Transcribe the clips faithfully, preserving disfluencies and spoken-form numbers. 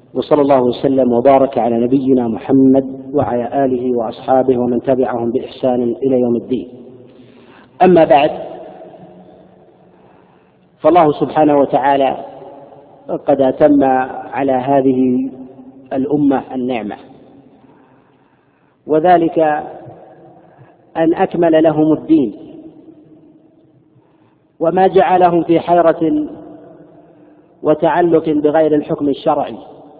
وصلى الله وسلم وبارك على نبينا محمد وعلى آله وأصحابه ومن تبعهم بإحسان إلى يوم الدين. أما بعد، فالله سبحانه وتعالى قد أتم على هذه الأمة النعمة، وذلك أن أكمل لهم الدين وما جعلهم في حيرة وتعلق بغير الحكم الشرعي.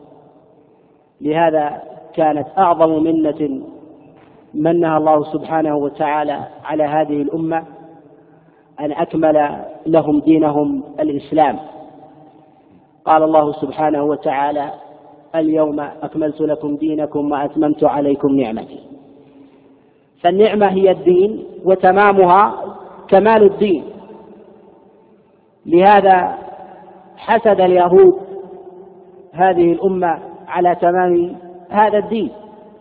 لهذا كانت أعظم منة منها الله سبحانه وتعالى على هذه الأمة أن أكمل لهم دينهم الإسلام. قال الله سبحانه وتعالى: اليوم أكملت لكم دينكم وأتممت عليكم نعمتي. فالنعمة هي الدين، وتمامها كمال الدين. لهذا حسد اليهود هذه الأمة على تمام هذا الدين،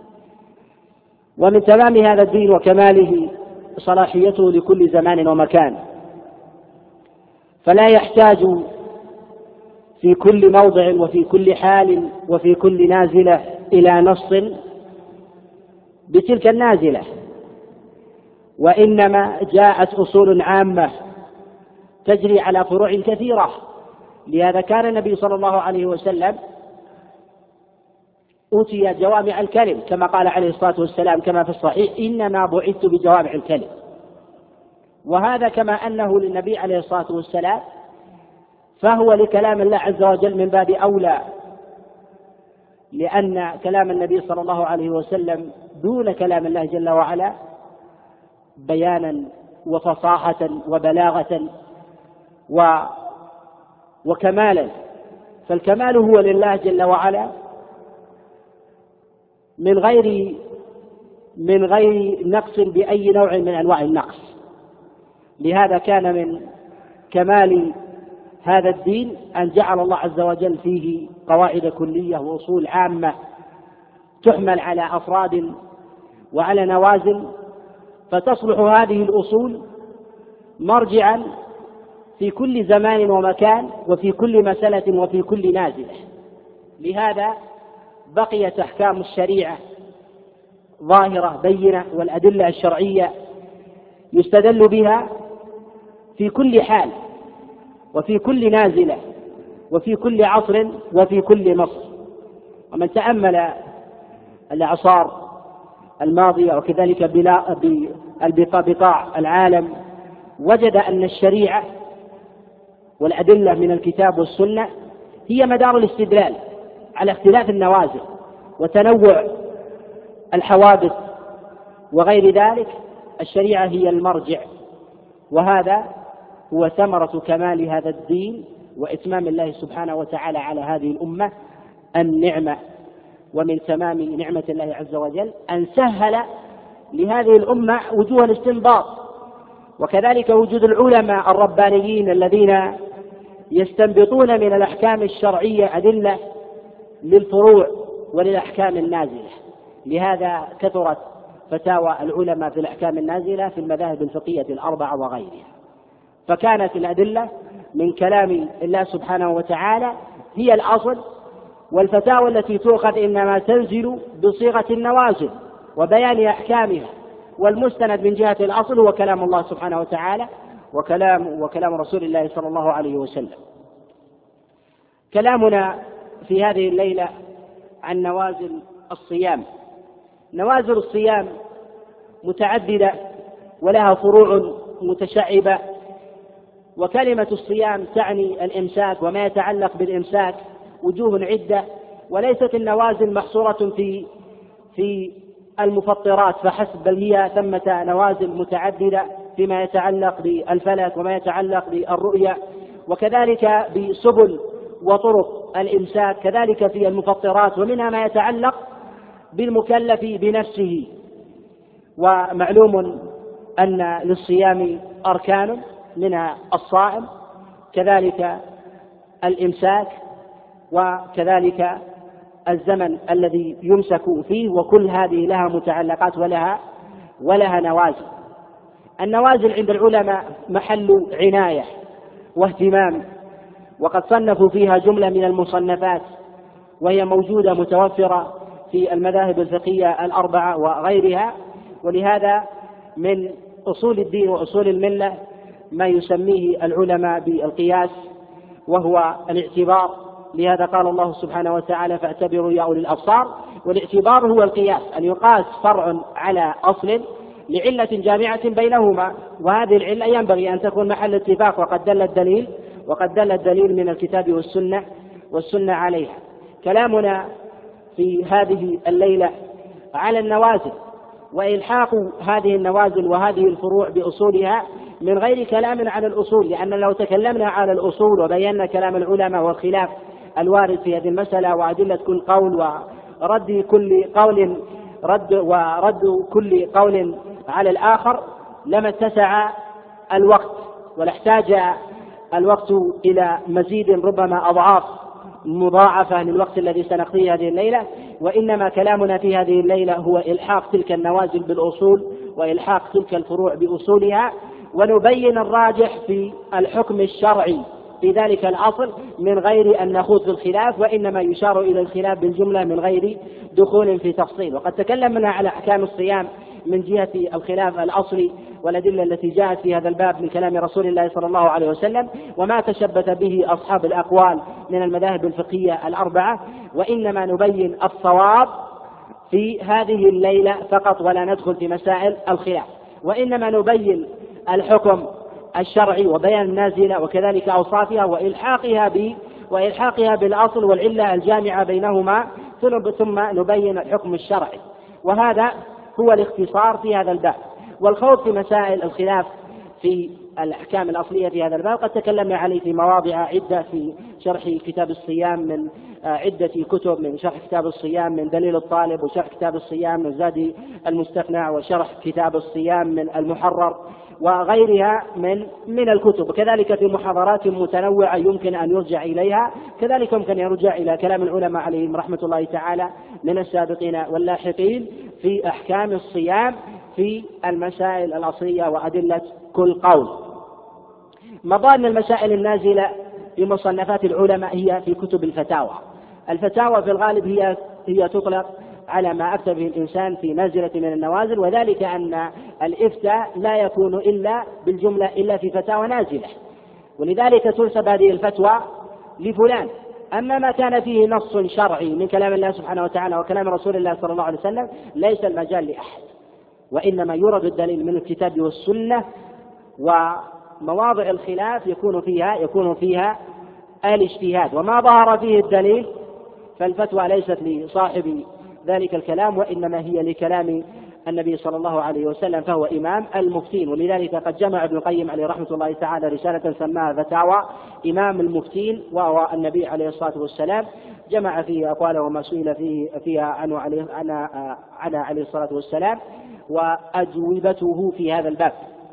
ومن تمام هذا الدين وكماله صلاحيته لكل زمان ومكان، فلا يحتاج في كل موضع وفي كل حال وفي كل نازلة إلى نص بتلك النازلة، وإنما جاءت أصول عامة تجري على فروع كثيرة. لهذا كان النبي صلى الله عليه وسلم أوتي جوامع الكلم، كما قال عليه الصلاة والسلام كما في الصحيح: إنما بعثت بجوامع الكلم. وهذا كما أنه للنبي عليه الصلاة والسلام، فهو لكلام الله عز وجل من باب أولى، لأن كلام النبي صلى الله عليه وسلم دون كلام الله جل وعلا بيانا وفصاحة وبلاغة و وكمالا. فالكمال هو لله جل وعلا من غير من غير نقص بأي نوع من أنواع النقص. لهذا كان من كمال هذا الدين أن جعل الله عز وجل فيه قواعد كلية وأصول عامة تحمل على أفراد وعلى نوازل، فتصلح هذه الأصول مرجعا في كل زمان ومكان وفي كل مسألة وفي كل نازلة. لهذا بقيت أحكام الشريعة ظاهرة بينة، والأدلة الشرعية يستدل بها في كل حال وفي كل نازلة وفي كل عصر وفي كل مصر. ومن تأمل الأعصار الماضية وكذلك بقاع العالم وجد أن الشريعة والأدلة من الكتاب والسنة هي مدار الاستدلال على اختلاف النوازل وتنوع الحوادث وغير ذلك. الشريعة هي المرجع، وهذا هو ثمرة كمال هذا الدين وإتمام الله سبحانه وتعالى على هذه الأمة النعمة. ومن تمام نعمة الله عز وجل أن سهل لهذه الأمة وجوه الاستنباط، وكذلك وجود العلماء الربانيين الذين يستنبطون من الأحكام الشرعية أدلة للفروع وللأحكام النازلة. لهذا كثرت فتاوى العلماء في الأحكام النازلة في المذاهب الفقهية الأربعة وغيرها. فكانت الأدلة من كلام الله سبحانه وتعالى هي الأصل، والفتاوى التي تؤخذ إنما تنزل بصيغة النوازل وبيان أحكامها، والمستند من جهة الأصل هو كلام الله سبحانه وتعالى وكلام وكلام رسول الله صلى الله عليه وسلم. كلامنا في هذه الليلة عن نوازل الصيام. نوازل الصيام متعددة ولها فروع متشعبة، وكلمة الصيام تعني الإمساك وما يتعلق بالإمساك وجوه عدة، وليست النوازل محصورة في في المفطرات فحسب، بل هي ثمة نوازل متعددة فيما يتعلق بالفلك وما يتعلق بالرؤية، وكذلك بسبل وطرق الإمساك، كذلك في المفطرات، ومنها ما يتعلق بالمكلف بنفسه. ومعلوم أن للصيام أركان، منها الصائم، كذلك الإمساك، وكذلك الزمن الذي يمسك فيه، وكل هذه لها متعلقات ولها ولها نوازل. النوازل عند العلماء محل عناية واهتمام، وقد صنفوا فيها جملة من المصنفات وهي موجودة متوفرة في المذاهب الفقهية الأربعة وغيرها. ولهذا من أصول الدين وأصول الملة ما يسميه العلماء بالقياس، وهو الاعتبار. لهذا قال الله سبحانه وتعالى: فاعتبروا يا أولي الأبصار. والاعتبار هو القياس، أن يقاس فرع على أصل لعلة جامعة بينهما، وهذه العلة ينبغي أن تكون محل اتفاق، وقد دل الدليل وقد دل الدليل من الكتاب والسنة والسنة عليها. كلامنا في هذه الليلة على النوازل وإلحاق هذه النوازل وهذه الفروع بأصولها من غير كلام على الأصول، لأن لو تكلمنا على الأصول وبينا كلام العلماء والخلاف الوارد في هذه المسألة وأدلة كل قول ورد كل قول رد ورد كل قول على الآخر لما اتسع الوقت، ولاحتاج الوقت إلى مزيد ربما أضعاف مضاعفة للوقت الذي سنقضيه هذه الليلة. وإنما كلامنا في هذه الليلة هو إلحاق تلك النوازل بالأصول وإلحاق تلك الفروع بأصولها، ونبين الراجح في الحكم الشرعي في ذلك الأصل من غير أن نخوض في الخلاف، وإنما يشار إلى الخلاف بالجملة من غير دخول في تفصيل. وقد تكلمنا على أحكام الصيام من جهة الخلاف الأصلي والأدلة التي جاءت في هذا الباب من كلام رسول الله صلى الله عليه وسلم، وما تشبث به أصحاب الأقوال من المذاهب الفقهية الأربعة. وإنما نبين الصواب في هذه الليلة فقط، ولا ندخل في مسائل الخلاف، وإنما نبين الحكم الشرعي وبيان النازلة وكذلك أوصافها وإلحاقها ب وإلحاقها بالأصل والعلة الجامعة بينهما، ثم نبين الحكم الشرعي. وهذا هو الاختصار في هذا الباب. والخوض في مسائل الخلاف في الأحكام الأصلية في هذا الباب قد تكلمنا عليه في مواضع عدة، في شرح كتاب الصيام من عدة كتب، من شرح كتاب الصيام من دليل الطالب، وشرح كتاب الصيام من زاد المستقنع، وشرح كتاب الصيام من المحرر، وغيرها من من الكتب. وكذلك في محاضرات متنوعة يمكن أن يرجع إليها، كذلك يمكن أن يرجع إلى كلام العلماء عليهم رحمة الله تعالى من السابقين واللاحقين في أحكام الصيام في المسائل الأصلية وأدلة كل قول. مضان المسائل النازلة في مصنفات العلماء هي في كتب الفتاوى. الفتاوى في الغالب هي هي تطلق على ما أفتى به الإنسان في نازلة من النوازل، وذلك أن الإفتاء لا يكون إلا بالجملة إلا في فتاوى نازلة، ولذلك تنسب هذه الفتوى لفلان. أما ما كان فيه نص شرعي من كلام الله سبحانه وتعالى وكلام رسول الله صلى الله عليه وسلم ليس المجال لأحد، وإنما يورد الدليل من الكتاب والسنة، ومواضع الخلاف يكون فيها يكون فيها الاجتهاد، وما ظهر فيه الدليل فالفتوى ليست لصاحب ذلك الكلام، وإنما هي لكلام النبي صلى الله عليه وسلم، فهو إمام المفتين. ولذلك قد جمع ابن القيم عليه رحمة الله تعالى رسالة سماها فتاوى إمام المفتين، وهو النبي عليه الصلاة والسلام، جمع فيه أقواله وما سئل فيه فيها عنه عليه, عنه عليه الصلاة والسلام وأجوبته في هذا الباب.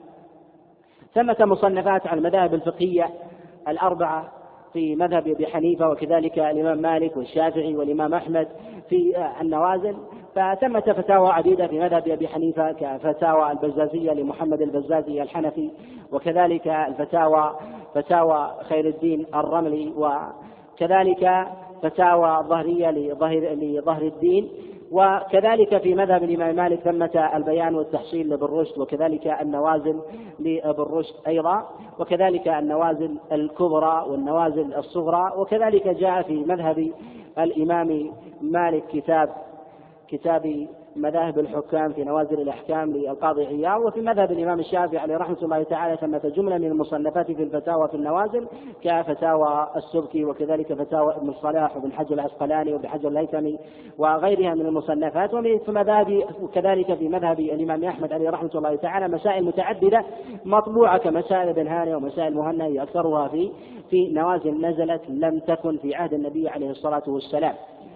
ثمة مصنفات عن المذاهب الفقهية الأربعة في مذهب أبي حنيفة، وكذلك الإمام مالك والشافعي والإمام أحمد في النوازل. فثمة فتاوى عديدة في مذهب أبي حنيفة كفتاوى البزازية لمحمد البزازي الحنفي، وكذلك الفتاوى فتاوى خير الدين الرملي، وكذلك فتاوى ظهرية لظهر, لظهر الدين، وكذلك في مذهب الإمام مالك ثمة البيان والتحصيل لابن رشد، وكذلك النوازل لابن رشد أيضا، وكذلك النوازل الكبرى والنوازل الصغرى. وكذلك جاء في مذهب الإمام مالك كتاب كتاب مذاهب الحكام في نوازل الأحكام للقاضي عياض. وفي مذهب الإمام الشافعي عليه رحمة الله تعالى ثمة جملة من المصنفات في الفتاوى في النوازل كفتاوى السبكي، وكذلك فتاوى ابن الصلاح وابن حجر العسقلاني وابن حجر الهيثمي وغيرها من المصنفات. وفي مذهب وكذلك في مذهب الإمام أحمد عليه رحمة الله تعالى مسائل متعددة مطبوعة كمسائل ابن هاني ومسائل مهنا، أكثرها في في نوازل نزلت لم تكن في عهد النبي عليه الصلاة والسلام.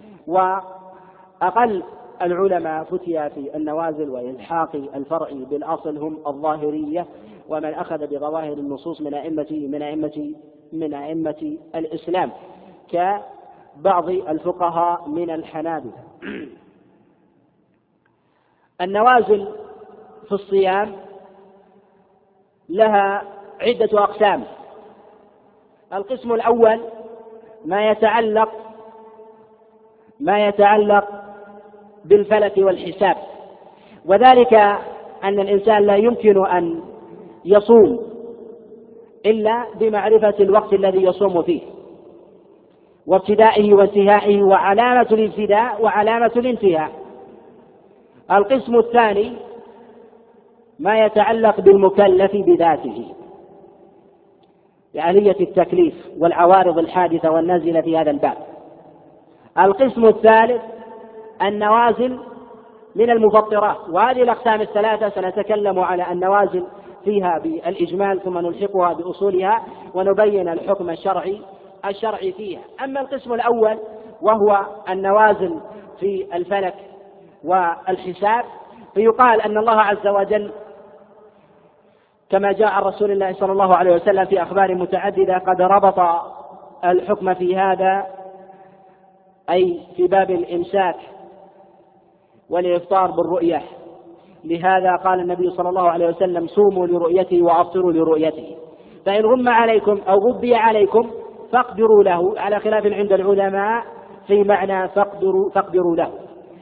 وأقل العلماء فتيا في النوازل وإلحاق الفرع بالأصل هم الظاهرية، ومن أخذ بظواهر النصوص من أئمة من أئمة من أئمة الإسلام كبعض الفقهاء من الحنابلة. النوازل في الصيام لها عدة أقسام. القسم الأول ما يتعلق ما يتعلق بالفلك والحساب، وذلك أن الإنسان لا يمكن أن يصوم إلا بمعرفة الوقت الذي يصوم فيه وابتدائه وانتهائه وعلامة الابتداء وعلامة الانتهاء. القسم الثاني ما يتعلق بالمكلف بذاته بآلية التكليف والعوارض الحادثة والنازلة في هذا الباب. القسم الثالث النوازل من المفطرات، وهذه الأقسام الثلاثة سنتكلم على النوازل فيها بالإجمال ثم نلحقها بأصولها ونبين الحكم الشرعي الشرعي فيها. أما القسم الأول وهو النوازل في الفلك والحساب، فيقال أن الله عز وجل كما جاء عن رسول الله صلى الله عليه وسلم في أخبار متعددة قد ربط الحكم في هذا، أي في باب الإمساك والإفطار بالرؤية. لهذا قال النبي صلى الله عليه وسلم: صوموا لرؤيته وأفطروا لرؤيته، فإن غم عليكم أو غبي عليكم فاقدروا له، على خلاف عند العلماء في معنى فاقدروا, فاقدروا له.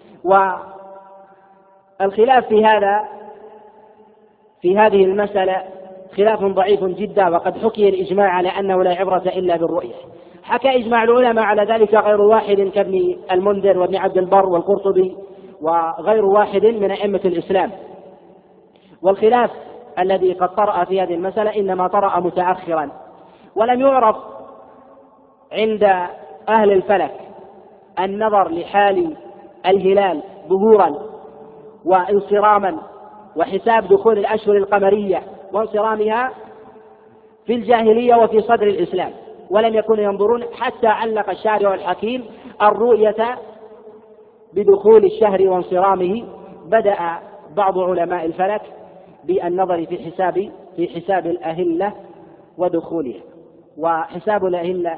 والخلاف في هذا في هذه المسألة خلاف ضعيف جدا، وقد حكي الإجماع على أنه لا عبرة إلا بالرؤية. حكى إجماع العلماء على ذلك غير واحد كابن المنذر وابن عبد البر والقرطبي وغير واحد من أئمة الإسلام. والخلاف الذي قد طرأ في هذه المسألة إنما طرأ متأخرا، ولم يعرف عند أهل الفلك النظر لحال الهلال ظهورا وانصراما وحساب دخول الأشهر القمرية وانصرامها في الجاهلية وفي صدر الإسلام، ولم يكونوا ينظرون حتى علق الشارع الحكيم الرؤية بدخول الشهر وانصرامه. بدأ بعض علماء الفلك بالنظر في حساب في حساب الأهلة ودخولها، وحساب الأهلة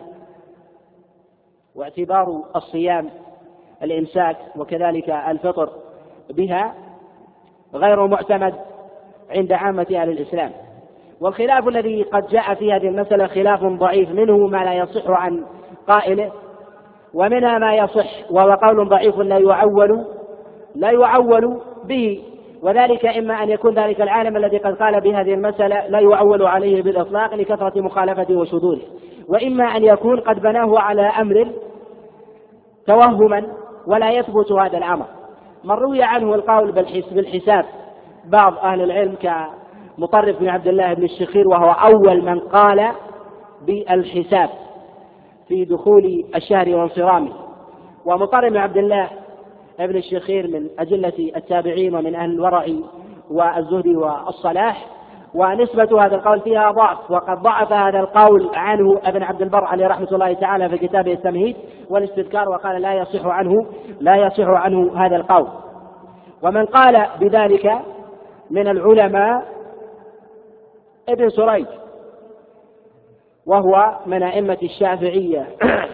واعتبار الصيام الإمساك وكذلك الفطر بها غير معتمد عند عامة أهل الإسلام. والخلاف الذي قد جاء في هذه المسألة خلاف ضعيف، منه ما لا يصح عن قائله ومنها ما يصح وهو قول ضعيف لا يعول لا يعول به، وذلك إما أن يكون ذلك العالم الذي قد قال بهذه المسألة لا يعول عليه بالإطلاق لكثرة مخالفته وشذوذه، وإما أن يكون قد بناه على أمر توهما ولا يثبت هذا الأمر. من روي عنه القول بالحساب بعض أهل العلم كمطرف بن عبد الله بن الشخير، وهو أول من قال بالحساب في دخول الشهر وانصرامه. ومطرف بن عبد الله ابن الشخير من أجلة التابعين ومن أهل الورع والزهد والصلاح، ونسبة هذا القول فيها ضعف، وقد ضعف هذا القول عنه ابن عبد البر عليه رحمة الله تعالى في كتابه التمهيد والاستذكار، وقال لا يصح عنه لا يصح عنه هذا القول. ومن قال بذلك من العلماء ابن سريج، وهو من أئمة الشافعية،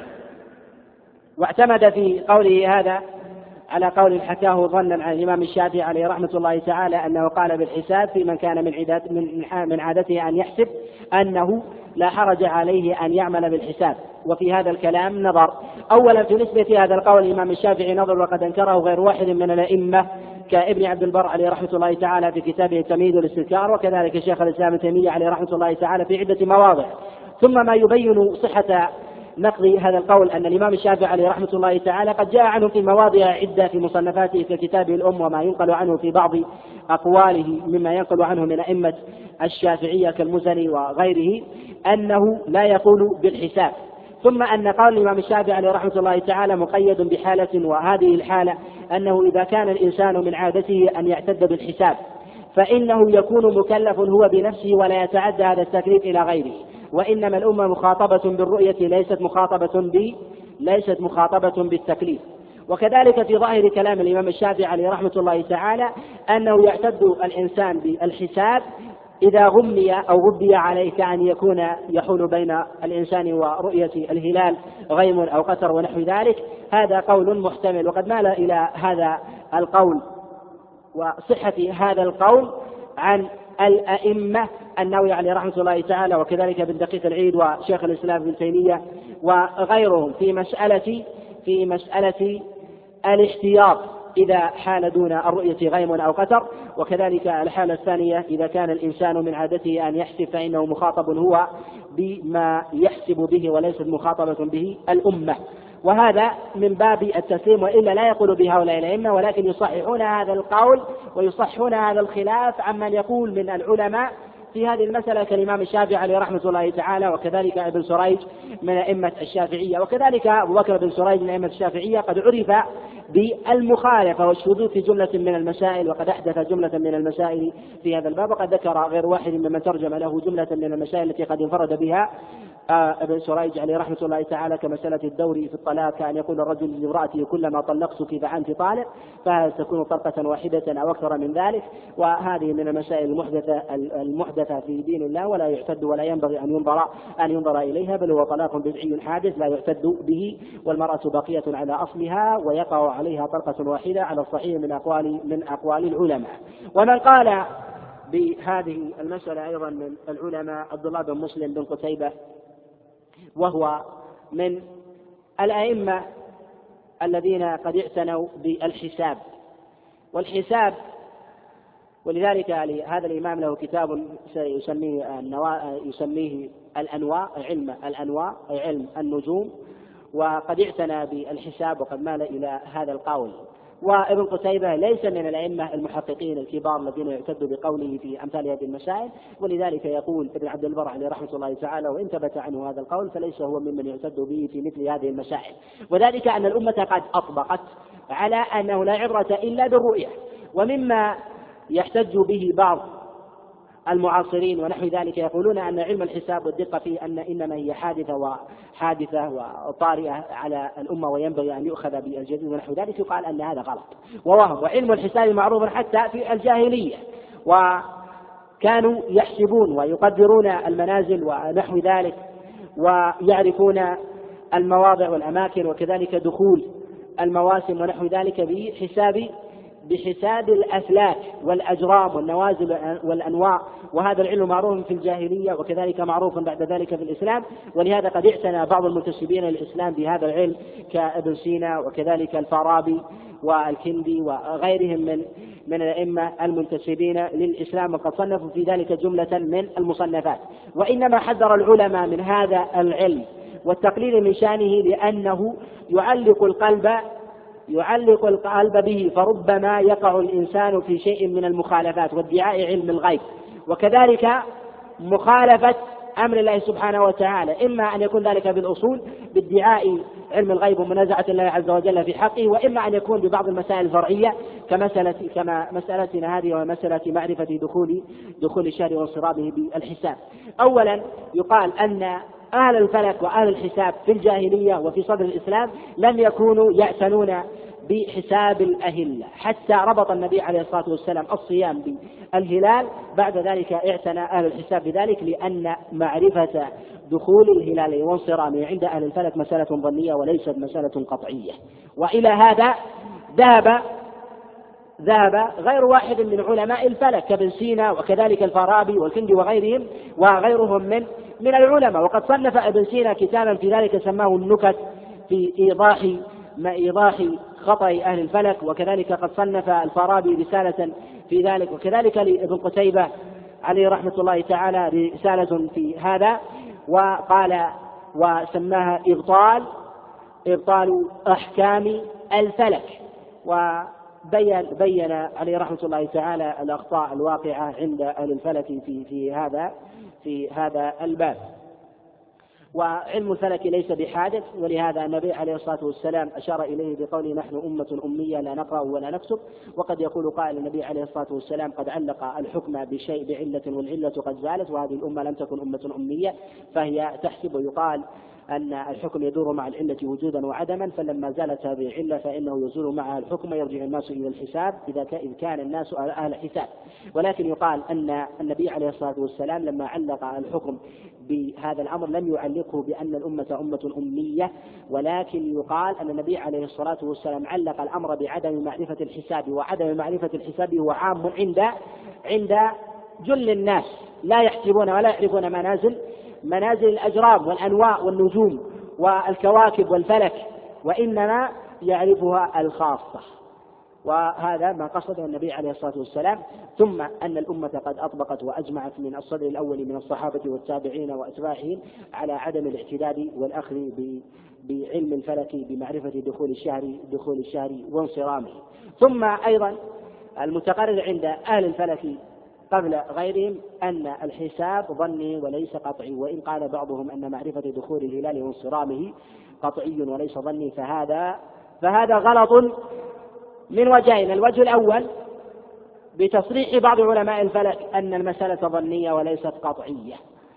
واعتمد في قوله هذا على قول حكاه ظنا عن الإمام الشافعي عليه رحمة الله تعالى أنه قال بالحساب في من كان من عادته من عادته أن يحسب أنه لا حرج عليه أن يعمل بالحساب. وفي هذا الكلام نظر، أولا في نسبة هذا القول الإمام الشافعي نظر وقد أنكره غير واحد من الأئمة كابن عبد البر عليه رحمة الله تعالى في كتابه التمهيد والاستذكار، وكذلك شيخ الإسلام ابن تيمية عليه رحمة الله تعالى في عدة مواضع. ثم ما يبين صحة نقض هذا القول أن الإمام الشافعي عليه رحمة الله تعالى قد جاء عنه في مواضع عدة في مصنفاته في كتابه الأم، وما ينقل عنه في بعض أقواله مما ينقل عنه من أئمة الشافعية كالمزني وغيره أنه لا يقول بالحساب. ثم أن قول الإمام الشافعي عليه رحمة الله تعالى مقيد بحالة، وهذه الحالة أنه إذا كان الإنسان من عادته أن يعتد بالحساب فإنه يكون مكلف هو بنفسه ولا يتعدى هذا التكليف إلى غيره، وإنما الأمة مخاطبة بالرؤية ليست مخاطبة ب ليست مخاطبة بالتكليف. وكذلك في ظاهر كلام الإمام الشافعي عليه رحمة الله تعالى أنه يعتد الإنسان بالحساب إذا غمي أو غبي عليه، كأن يكون يحول بين الإنسان ورؤية الهلال غيم أو قتر ونحو ذلك. هذا قول محتمل، وقد مال إلى هذا القول وصحة هذا القول عن الأئمة النووي عليه رحمة الله تعالى، وكذلك ابن دقيق العيد وشيخ الإسلام ابن تيمية وغيرهم في مسألة في مسألة الاحتياط إذا حال دون الرؤية غيم أو قتر، وكذلك الحالة الثانية إذا كان الإنسان من عادته أن يحسب فإنه مخاطب هو بما يحسب به وليست مخاطبة به الأمة. وهذا من باب التسليم، وإلا لا يقول بهؤلاء الأئمة، ولكن يصححون هذا القول ويصححون هذا الخلاف عمن يقول من العلماء في هذه المسألة كالإمام الشافعي عليه رحمة الله تعالى، وكذلك ابن سريج من أئمة الشافعية، وكذلك أبو بكر بن سريج من أئمة الشافعية قد عرف بالمخالفة والشذوذ في جملة من المسائل، وقد أحدث جملة من المسائل في هذا الباب، وقد ذكر غير واحد ممن ترجم له جملة من المسائل التي قد انفرد بها ابن سريج عليه رحمة الله تعالى، كمسألة الدور في الطلاق، كأن يقول الرجل لامرأته كلما طلقتك فأنت طالق، فتكون طلقة واحدة أو أكثر من ذلك. وهذه من المسائل المحدثة المحدثة في دين الله، ولا يعتد ولا ينبغي أن ينظر أن ينظر إليها، بل هو طلاق بدعي حادث لا يعتد به، والمرأة باقية على أصلها ويقع عليها طلقة واحدة على الصحيح من أقوال من أقوال العلماء. ومن قال بهذه المسألة أيضا من العلماء عبد الله بن مسلم بن قتيبة، وهو من الأئمة الذين قد اعتنوا بالحساب والحساب ولذلك هذا الإمام له كتاب يسميه, يسميه الأنواع، علم الأنواع أي علم النجوم، وقد اعتنى بالحساب وقد مال إلى هذا القول. وابن قتيبة ليس من الأئمة المحققين الكبار الذين يعتد بقوله في أمثال هذه المسائل، ولذلك يقول ابن عبد البر عليه رحمة الله تعالى: وإن ثبت عنه هذا القول فليس هو ممن يعتد به في مثل هذه المسائل، وذلك أن الأمة قد أطبقت على أنه لا عبرة إلا بالرؤية. ومما يحتج به بعض المعاصرين ونحو ذلك يقولون أن علم الحساب والدقة فيه أن إنما هي حادثة وحادثة وطارئة على الأمة وينبغي أن يؤخذ بالجديد ونحو ذلك، يقال أن هذا غلط ووهم. وعلم الحساب معروف حتى في الجاهلية، وكانوا يحسبون ويقدرون المنازل ونحو ذلك، ويعرفون المواضع والأماكن، وكذلك دخول المواسم ونحو ذلك بحساب بحساب الأفلاك والأجرام والنوازل والأنواع، وهذا العلم معروف في الجاهلية وكذلك معروف بعد ذلك في الإسلام. ولهذا قد اعتنى بعض المنتسبين للإسلام بهذا العلم كابن سينا وكذلك الفارابي والكندي وغيرهم من من الأئمة المنتسبين للإسلام، وقد صنفوا في ذلك جملة من المصنفات. وإنما حذر العلماء من هذا العلم والتقليل من شأنه لأنه يعلق القلب يعلق القلب به، فربما يقع الإنسان في شيء من المخالفات وادعاء علم الغيب، وكذلك مخالفة أمر الله سبحانه وتعالى، إما أن يكون ذلك بالأصول بادعاء علم الغيب ومنازعة الله عز وجل في حقه، وإما أن يكون ببعض المسائل الفرعية كمسألة كما مسألتنا هذه ومسألة معرفة دخول دخول الشهر وانصرامه بالحساب. أولا يقال أن أهل الفلك وأهل الحساب في الجاهلية وفي صدر الإسلام لم يكونوا يعتنون بحساب الأهلة، حتى ربط النبي عليه الصلاة والسلام الصيام بالهلال، بعد ذلك اعتنى أهل الحساب بذلك، لأن معرفة دخول الهلال وانصرامه عند أهل الفلك مسألة ظنية وليست مسألة قطعية. وإلى هذا ذهب ذهب غير واحد من علماء الفلك كابن سينا وكذلك الفارابي والكندي وغيرهم وغيرهم من من العلماء. وقد صنف ابن سينا كتابا في ذلك سماه النكت في إيضاح ما إيضاح خطأ أهل الفلك، وكذلك قد صنف الفارابي رسالة في ذلك، وكذلك لابن قتيبة عليه رحمة الله تعالى رسالة في هذا، وقال وسماها إبطال إبطال أحكام الفلك، وبين بين عليه رحمة الله تعالى الأخطاء الواقعة عند أهل الفلك في في هذا في هذا الباب. وعلم الفلك ليس بحادث، ولهذا النبي عليه الصلاة والسلام أشار إليه بقوله: نحن أمة أمية لا نقرأ ولا نكتب. وقد يقول قائل: النبي عليه الصلاة والسلام قد علق الحكم بشيء بعلة والعلة قد زالت، وهذه الأمة لم تكن أمة أمية فهي تحسب. يقال أن الحكم يدور مع العلة وجودا وعدما، فلما زالت هذه العلة فإنه يزول معها الحكم، يرجع الناس إلى الحساب إذا كان الناس أهل حساب. ولكن يقال أن النبي عليه الصلاة والسلام لما علق الحكم بهذا الأمر لم يعلقه بأن الأمة أمة أمية، ولكن يقال أن النبي عليه الصلاة والسلام علق الأمر بعدم معرفة الحساب، وعدم معرفة الحساب هو عام عند عند جل الناس، لا يحسبون ولا يعرفون منازل منازل الأجرام والأنواع والنجوم والكواكب والفلك، وإنما يعرفها الخاصة، وهذا ما قصده النبي عليه الصلاة والسلام. ثم أن الأمة قد أطبقت وأجمعت من الصدر الأول من الصحابة والتابعين وأتباعهم على عدم الاعتداد والأخذ بعلم الفلك بمعرفة دخول الشهر دخول الشهر وانصرامه. ثم أيضا المتقرر عند أهل الفلك قبل غيرهم أن الحساب ظني وليس قطعي، وإن قال بعضهم أن معرفة دخول الهلال وانصرامه قطعي وليس ظني، فهذا فهذا غلط من وجهين. الوجه الأول بتصريح بعض علماء الفلك أن المسألة ظنية وليست قطعية،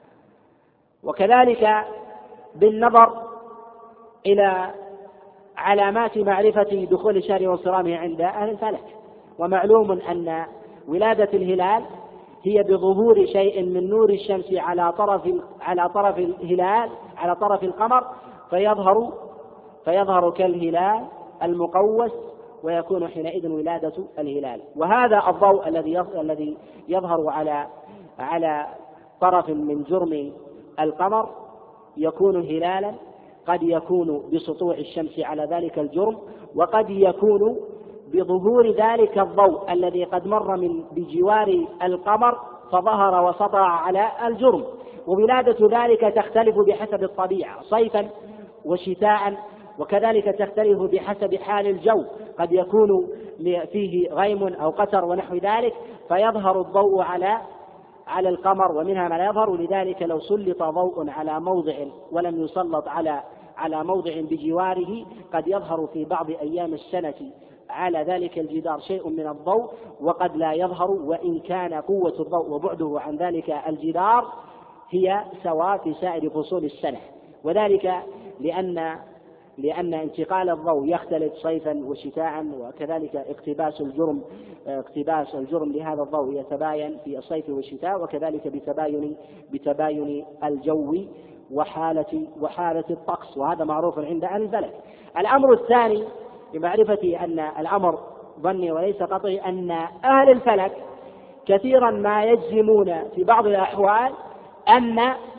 وكذلك بالنظر إلى علامات معرفة دخول الشهر وانصرامه عند أهل الفلك. ومعلوم أن ولادة الهلال هي بظهور شيء من نور الشمس على طرف على طرف الهلال على طرف القمر فيظهر فيظهر كالهلال المقوس، ويكون حينئذ ولادة الهلال. وهذا الضوء الذي الذي يظهر على على طرف من جرم القمر يكون هلالا، قد يكون بسطوع الشمس على ذلك الجرم، وقد يكون بظهور ذلك الضوء الذي قد مر من بجوار القمر فظهر وسطع على الجرم. وولادة ذلك تختلف بحسب الطبيعة صيفا وشتاء، وكذلك تختلف بحسب حال الجو، قد يكون فيه غيم أو قتر ونحو ذلك فيظهر الضوء على على القمر، ومنها ما لا يظهر. لذلك لو سلط ضوء على موضع ولم يسلط على على موضع بجواره قد يظهر في بعض أيام السنة على ذلك الجدار شيء من الضوء، وقد لا يظهر، وإن كان قوة الضوء وبعده عن ذلك الجدار هي سواء في سائر فصول السنة. وذلك لأن لأن انتقال الضوء يختلف صيفا وشتاء، وكذلك اقتباس الجرم اقتباس الجرم لهذا الضوء يتباين في الصيف والشتاء، وكذلك بتباين بتباين الجو وحالة وحالة الطقس، وهذا معروف عند أهل الفلك. الأمر الثاني بمعرفة أن الأمر ظني وليس قطعي أن أهل الفلك كثيرا ما يجزمون في بعض الأحوال أن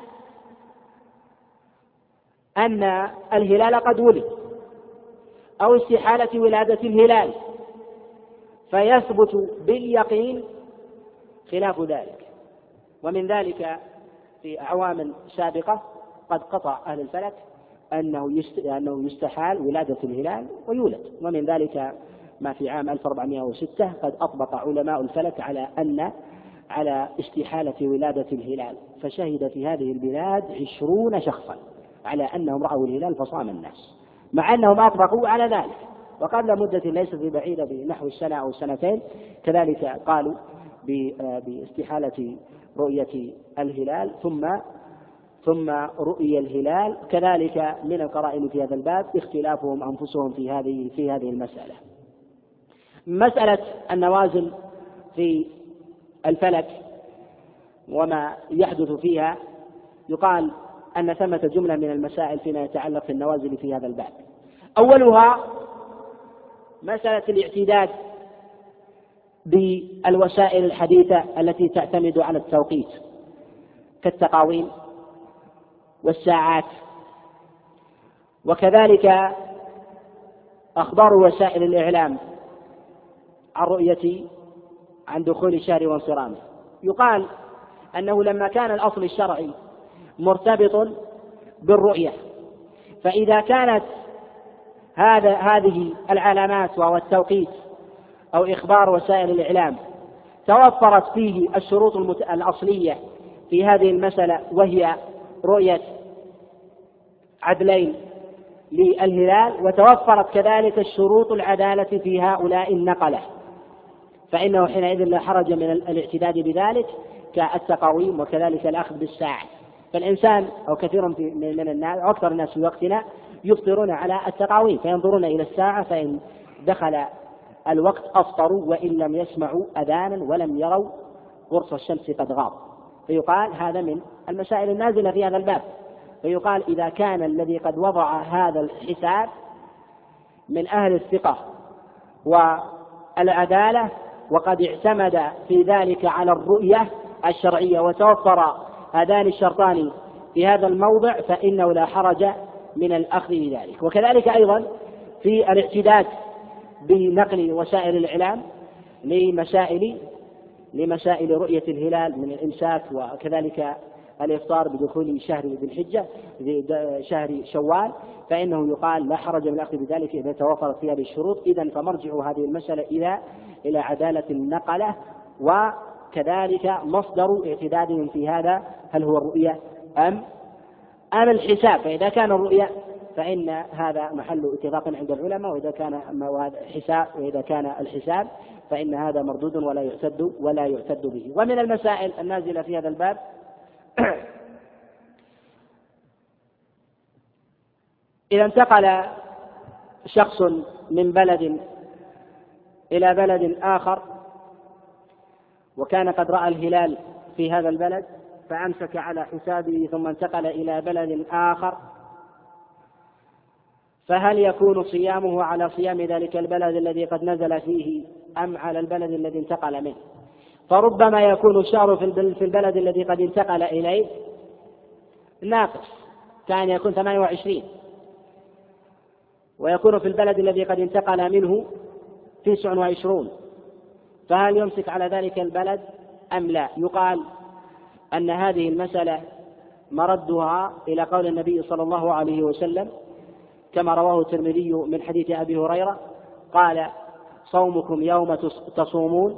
أن الهلال قد ولد أو استحالة ولادة الهلال، فيثبت باليقين خلاف ذلك. ومن ذلك في أعوام سابقة قد قطع أهل الفلك أنه أنه يستحال ولادة الهلال ويولد، ومن ذلك ما في عام ألف وأربعمائة وستة قد أطبق علماء الفلك على أن على استحالة ولادة الهلال، فشهد في هذه البلاد عشرون شخصا على أنهم رأوا الهلال فصام الناس، مع أنهم أطبقوا على ذلك. وقبل مدة ليست بعيدة بنحو السنة أو سنتين كذلك قالوا باستحالة رؤية الهلال، ثم ثم رؤي الهلال. كذلك من القرائن في هذا الباب اختلافهم أنفسهم في هذه في هذه المسألة. مسألة النوازل في الفلك وما يحدث فيها، يقال أن ثمة جملة من المسائل فيما يتعلق في النوازل في هذا الباب. أولها مسألة الاعتداد بالوسائل الحديثة التي تعتمد على التوقيت كالتقاويم والساعات، وكذلك أخبار وسائل الإعلام عن رؤية عن دخول الشهر وانصرامه. يقال أنه لما كان الأصل الشرعي مرتبط بالرؤية، فإذا كانت هذا هذه العلامات وهو التوقيت أو إخبار وسائل الإعلام توفرت فيه الشروط الأصلية في هذه المسألة، وهي رؤية عدلين للهلال، وتوفرت كذلك الشروط العدالة في هؤلاء النقلة، فإنه حينئذ لا حرج من الاعتداد بذلك كالتقاويم وكذلك الأخذ بالساعة. فالإنسان أو كثير من الناس أو أكثر الناس في وقتنا يفطرون على التقاويم، فينظرون إلى الساعة، فإن دخل الوقت أفطروا وإن لم يسمعوا أذانا ولم يروا قرص الشمس قد غاب، فيقال هذا من المسائل النازلة في هذا الباب. فيقال إذا كان الذي قد وضع هذا الحساب من أهل الثقة والعدالة وقد اعتمد في ذلك على الرؤية الشرعية وتوفر هذان الشرطان في هذا الموضع، فإنه لا حرج من الأخذ بذلك. وكذلك أيضا في الاعتداد بنقل وسائل الإعلام لمسائل لمسائل رؤية الهلال من الإمساك، وكذلك الإفطار بدخول شهر ذي الحجة شهر شوال، فإنه يقال لا حرج من الأخذ بذلك إذا توفرت فيها الشروط. إذن فمرجع هذه المسألة إلى إلى عدالة النقلة، وكذلك مصدر اعتدادهم في هذا هل هو الرؤية أم أم الحساب. فإذا كان الرؤية فإن هذا محل اتفاق عند العلماء، وإذا كان حساب وإذا كان الحساب فإن هذا مردود ولا يعتد ولا يعتد به. ومن المسائل النازلة في هذا الباب إذا انتقل شخص من بلد إلى بلد آخر وكان قد رأى الهلال في هذا البلد فأمسك على حسابه ثم انتقل إلى بلد آخر، فهل يكون صيامه على صيام ذلك البلد الذي قد نزل فيه أم على البلد الذي انتقل منه؟ فربما يكون الشهر في البلد الذي قد انتقل إليه ناقص، كان يكون ثمانية وعشرين، ويكون في البلد الذي قد انتقل منه تسع وعشرون، فهل يمسك على ذلك البلد أم لا؟ يقال أن هذه المسألة مردها إلى قول النبي صلى الله عليه وسلم كما رواه الترمذي من حديث أبي هريرة قال: صومكم يوم تصومون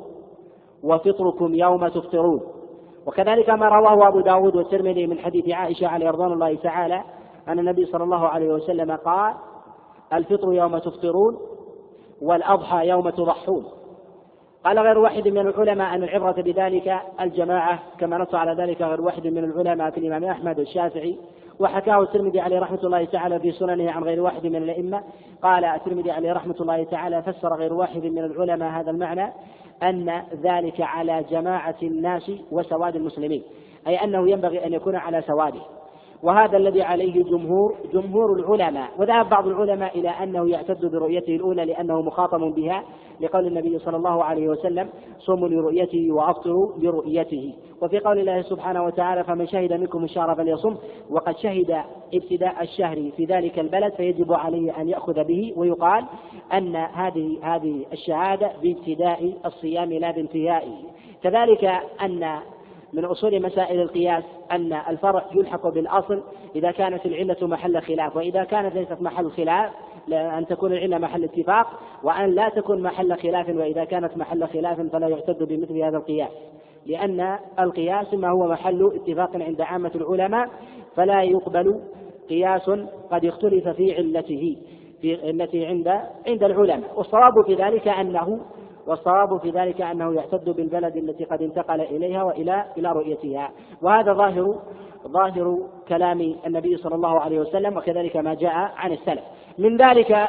وفطركم يوم تفطرون. وكذلك ما رواه أبو داود والترمذي من حديث عائشة عليه رضوان الله تعالى أن النبي صلى الله عليه وسلم قال: الفطر يوم تفطرون والأضحى يوم تضحون. قال غير واحد من العلماء أن العبرة بذلك الجماعة، كما نص على ذلك غير واحد من العلماء في الإمام أحمد والشافعي، وحكاه الترمذي عليه رحمة الله تعالى في سننه عن غير واحد من الأئمة. قال الترمذي عليه رحمة الله تعالى: فسر غير واحد من العلماء هذا المعنى أن ذلك على جماعة الناس وسواد المسلمين، أي أنه ينبغي أن يكون على سواده، وهذا الذي عليه جمهور جمهور العلماء. وذهب بعض العلماء إلى أنه يعتد برؤيته الأولى لأنه مخاطب بها لقول النبي صلى الله عليه وسلم: صوموا لرؤيته وأفطروا لرؤيته. وفي قول الله سبحانه وتعالى: فمن شهد منكم الشهر فليصم، وقد شهد ابتداء الشهر في ذلك البلد فيجب عليه أن يأخذ به. ويقال أن هذه هذه الشهادة بابتداء الصيام لا بانتهائه. كذلك أن من أصول مسائل القياس أن الفرع يلحق بالأصل إذا كانت العلة محل خلاف، وإذا كانت ليست محل خلاف أن تكون العلة محل اتفاق، وأن لا تكون محل خلاف، وإذا كانت محل خلاف فلا يعتد بمثل هذا القياس، لأن القياس ما هو محل اتفاق عند عامة العلماء، فلا يقبل قياس قد اختلف في علته في علته عند عند العلماء. والصواب في ذلك أنه والصواب في ذلك أنه يعتد بالبلد التي قد انتقل إليها وإلى إلى رؤيتها. وهذا ظاهر ظاهر كلام النبي صلى الله عليه وسلم، وكذلك ما جاء عن السلف. من ذلك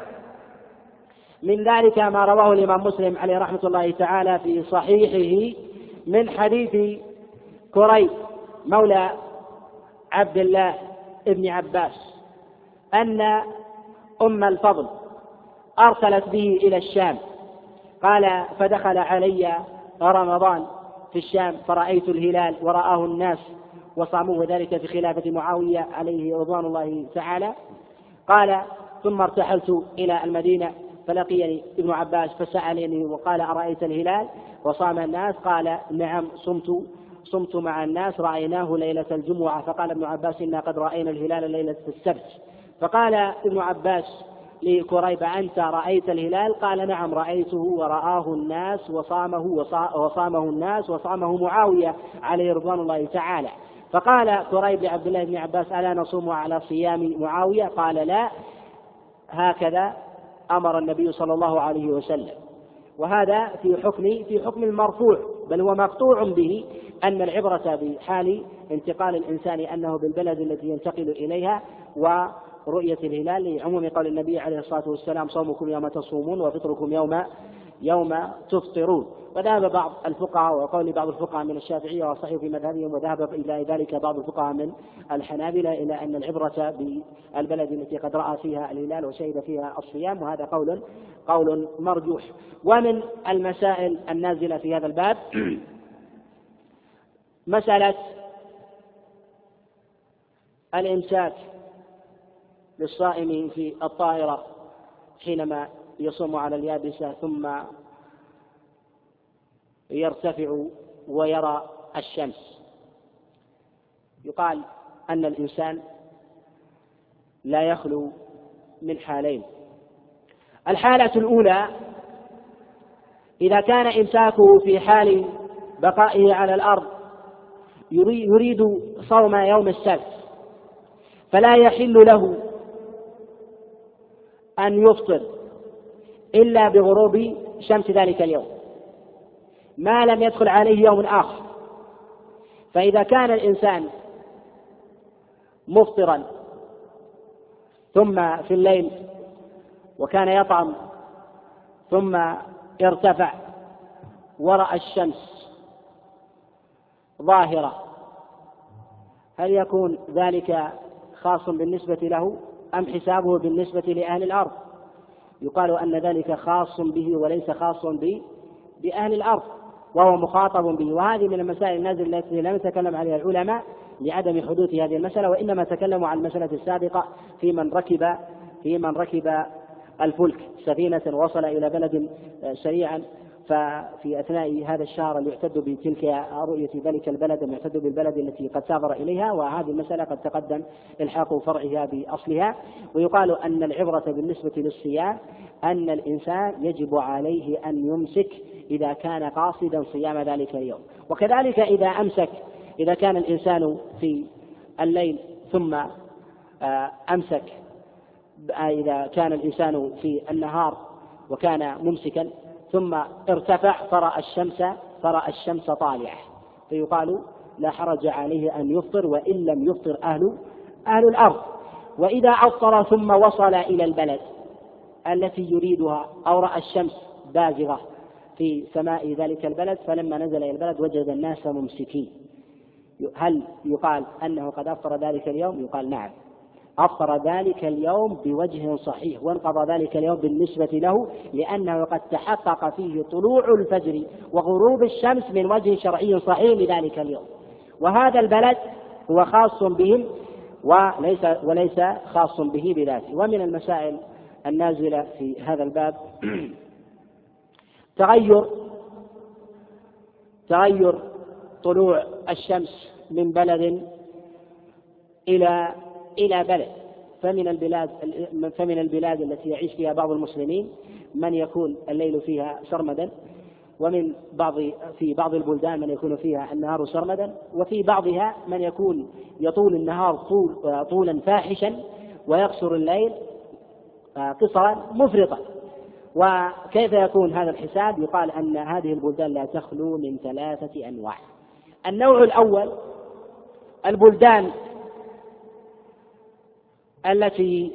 من ذلك ما رواه الإمام مسلم عليه رحمة الله تعالى في صحيحه من حديث كريب مولى عبد الله ابن عباس أن أم الفضل أرسلت به إلى الشام. قال: فدخل علي رمضان في الشام فرأيت الهلال ورآه الناس وصاموه، ذلك في خلافة معاوية عليه رضوان الله تعالى. قال: ثم ارتحلت إلى المدينة فلقيني ابن عباس فسألني وقال: أرأيت الهلال وصام الناس؟ قال: نعم، صمت صمت مع الناس، رأيناه ليلة الجمعة. فقال ابن عباس: إنا قد رأينا الهلال ليلة السبت. فقال ابن عباس لكريب: أنت رأيت الهلال؟ قال: نعم رأيته ورآه الناس وصامه وصامه الناس وصامه معاوية عليه رضوان الله تعالى. فقال كريب لعبد الله بن عباس: ألا نصوم على صيام معاوية؟ قال: لا، هكذا أمر النبي صلى الله عليه وسلم. وهذا في حكم في حكم المرفوع، بل هو مقطوع به أن العبرة بحال انتقال الإنسان أنه بالبلد التي ينتقل إليها ورؤية الهلال، لعموم قول النبي عليه الصلاة والسلام: صومكم يوم تصومون وفطركم يوم يوم تفطرون. وذهب بعض الفقهاء، وقول بعض الفقهاء من الشافعية وصحيح في مذهبهم، وذهب إلى ذلك بعض الفقهاء من الحنابلة إلى أن العبرة بالبلد التي قد رأى فيها الهلال وشهد فيها الصيام، وهذا قول قول مرجوح. ومن المسائل النازلة في هذا الباب مسألة الإمساك للصائم في الطائرة حينما يصوم على اليابسة ثم يرتفع ويرى الشمس. يقال أن الإنسان لا يخلو من حالين: الحالة الأولى إذا كان إمساكه في حال بقائه على الأرض يريد صوم يوم السبت، فلا يحل له أن يفطر إلا بغروب شمس ذلك اليوم ما لم يدخل عليه يوم آخر. فإذا كان الإنسان مفطرا ثم في الليل وكان يطعم ثم ارتفع ورأى الشمس ظاهرة، هل يكون ذلك خاص بالنسبة له أم حسابه بالنسبة لأهل الأرض؟ يقال أن ذلك خاص به وليس خاص بأهل الأرض، وهو مخاطب به. وهذه من المسائل النازلة التي لم يتكلم عليها العلماء لعدم حدوث هذه المسألة، وإنما تكلموا عن المسألة السابقة في من ركب في من ركب الفلك سفينة وصل إلى بلد سريعا، ففي أثناء هذا الشهر يعتد بتلك رؤية ذلك البلد يعتد بالبلد التي قد سافر إليها، وهذه المسألة قد تقدم إلحاق فرعها بأصلها. ويقال أن العبرة بالنسبة للصيام أن الإنسان يجب عليه أن يمسك إذا كان قاصدا صيام ذلك اليوم، وكذلك إذا أمسك إذا كان الإنسان في الليل ثم أمسك إذا كان الإنسان في النهار وكان ممسكا ثم ارتفع فرأى الشمس فرأى الشمس طالعة، فيقال لا حرج عليه أن يفطر وإن لم يفطر أهل أهل الأرض. وإذا أفطر ثم وصل إلى البلد التي يريدها أو رأى الشمس بازغة في سماء ذلك البلد، فلما نزل إلى البلد وجد الناس ممسكين، هل يقال أنه قد أفطر ذلك اليوم؟ يقال نعم، أفطر ذلك اليوم بوجه صحيح، وانقضى ذلك اليوم بالنسبة له، لأنه قد تحقق فيه طلوع الفجر وغروب الشمس من وجه شرعي صحيح لذلك اليوم، وهذا البلد هو خاص بهم وليس وليس خاص به بذاته. ومن المسائل النازلة في هذا الباب تغير تغير طلوع الشمس من بلد إلى إلى بلد. فمن البلاد فمن البلاد التي يعيش فيها بعض المسلمين من يكون الليل فيها سرمدا، ومن بعض في بعض البلدان من يكون فيها النهار سرمدا، وفي بعضها من يكون يطول النهار طول طولا فاحشا ويقصر الليل قصرا مفرطا. وكيف يكون هذا الحساب؟ يقال أن هذه البلدان لا تخلو من ثلاثة أنواع. النوع الأول البلدان التي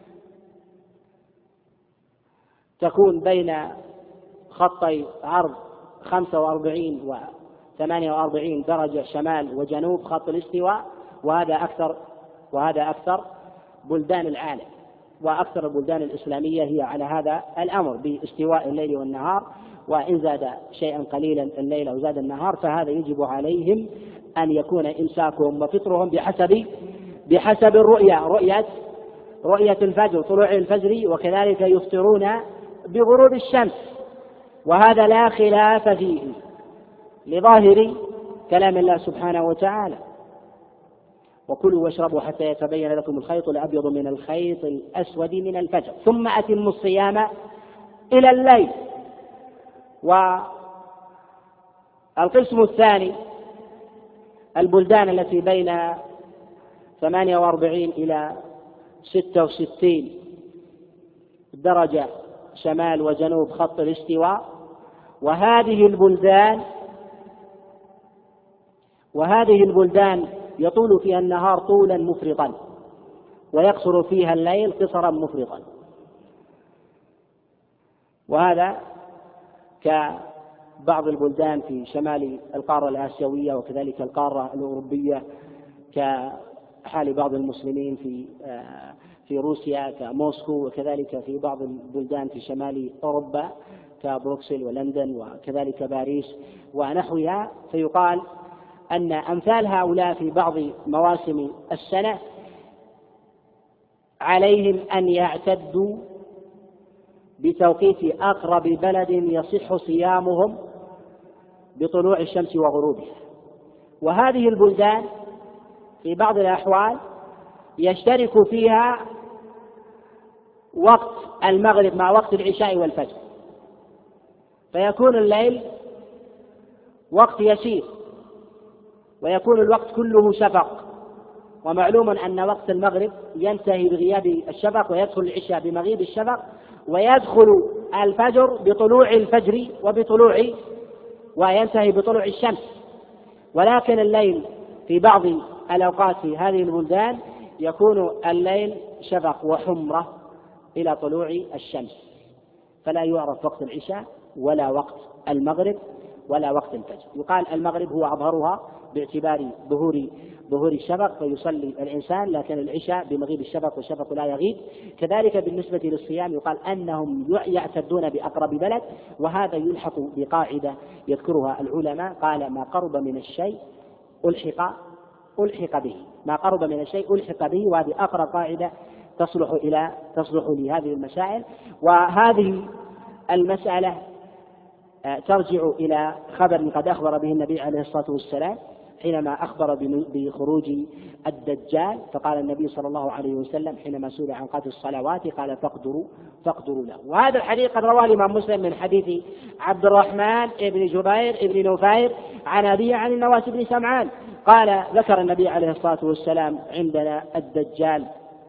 تكون بين خطي عرض خمسة وأربعين وثمانية وأربعين درجة شمال وجنوب خط الاستواء، وهذا أكثر وهذا أكثر بلدان العالم، وأكثر البلدان الإسلامية هي على هذا الأمر باستواء الليل والنهار، وإن زاد شيئا قليلا الليل أو زاد النهار فهذا يجب عليهم أن يكون إمساكهم وفطرهم بحسب بحسب الرؤية رؤية رؤية الفجر طلوع الفجر، وكذلك يفطرون بغروب الشمس، وهذا لا خلاف فيه لظاهر كلام الله سبحانه وتعالى: وكلوا واشربوا حتى يتبين لكم الخيط الأبيض من الخيط الأسود من الفجر ثم أتموا الصيام إلى الليل. والقسم الثاني البلدان التي بين ثمانية وأربعين إلى ستة وستين درجة شمال وجنوب خط الاستواء، وهذه البلدان وهذه البلدان يطول فيها النهار طولا مفرطا ويقصر فيها الليل قصرا مفرطا، وهذا كبعض البلدان في شمال القارة الآسيوية وكذلك القارة الأوروبية، كحال بعض المسلمين في في روسيا كموسكو، وكذلك في بعض البلدان في شمال أوروبا كبروكسل ولندن وكذلك باريس ونحوها. فيقال أن أمثال هؤلاء في بعض مواسم السنة عليهم أن يعتدوا بتوقيت أقرب بلد يصح صيامهم بطلوع الشمس وغروبها. وهذه البلدان في بعض الأحوال يشترك فيها وقت المغرب مع وقت العشاء والفجر، فيكون الليل وقت يسير ويكون الوقت كله شفق. ومعلوم أن وقت المغرب ينتهي بغياب الشفق ويدخل العشاء بمغيب الشفق، ويدخل الفجر بطلوع الفجر وبطلوع وينتهي بطلوع الشمس. ولكن الليل في بعض الأوقات في هذه البلدان يكون الليل شفق وحمرة إلى طلوع الشمس، فلا يعرف وقت العشاء ولا وقت المغرب ولا وقت الفجر. يقال المغرب هو أظهرها باعتبار ظهور ظهور الشفق فيصلي الإنسان، لكن العشاء بمغيب الشفق والشفق لا يغيب. كذلك بالنسبة للصيام يقال أنهم يعتدون بأقرب بلد، وهذا يلحق بقاعدة يذكرها العلماء، قال ما قرب من الشيء ألحق ألحق به، ما قرب من الشيء ألحق به، وهذه أقرب قاعدة تصلح إلى تصلح لهذه المسائل. وهذه المسألة ترجع إلى خبر قد أخبر به النبي عليه الصلاة والسلام حينما أخبر بخروج الدجال، فقال النبي صلى الله عليه وسلم حينما سئل عن قدر الصلوات قال فاقدروا فاقدروا له. وهذا الحديث قد رواه الإمام مسلم من حديث عبد الرحمن بن جبير بن نفير عن أبيه عن النواس بن سمعان قال ذكر النبي عليه الصلاة والسلام عندنا الدجال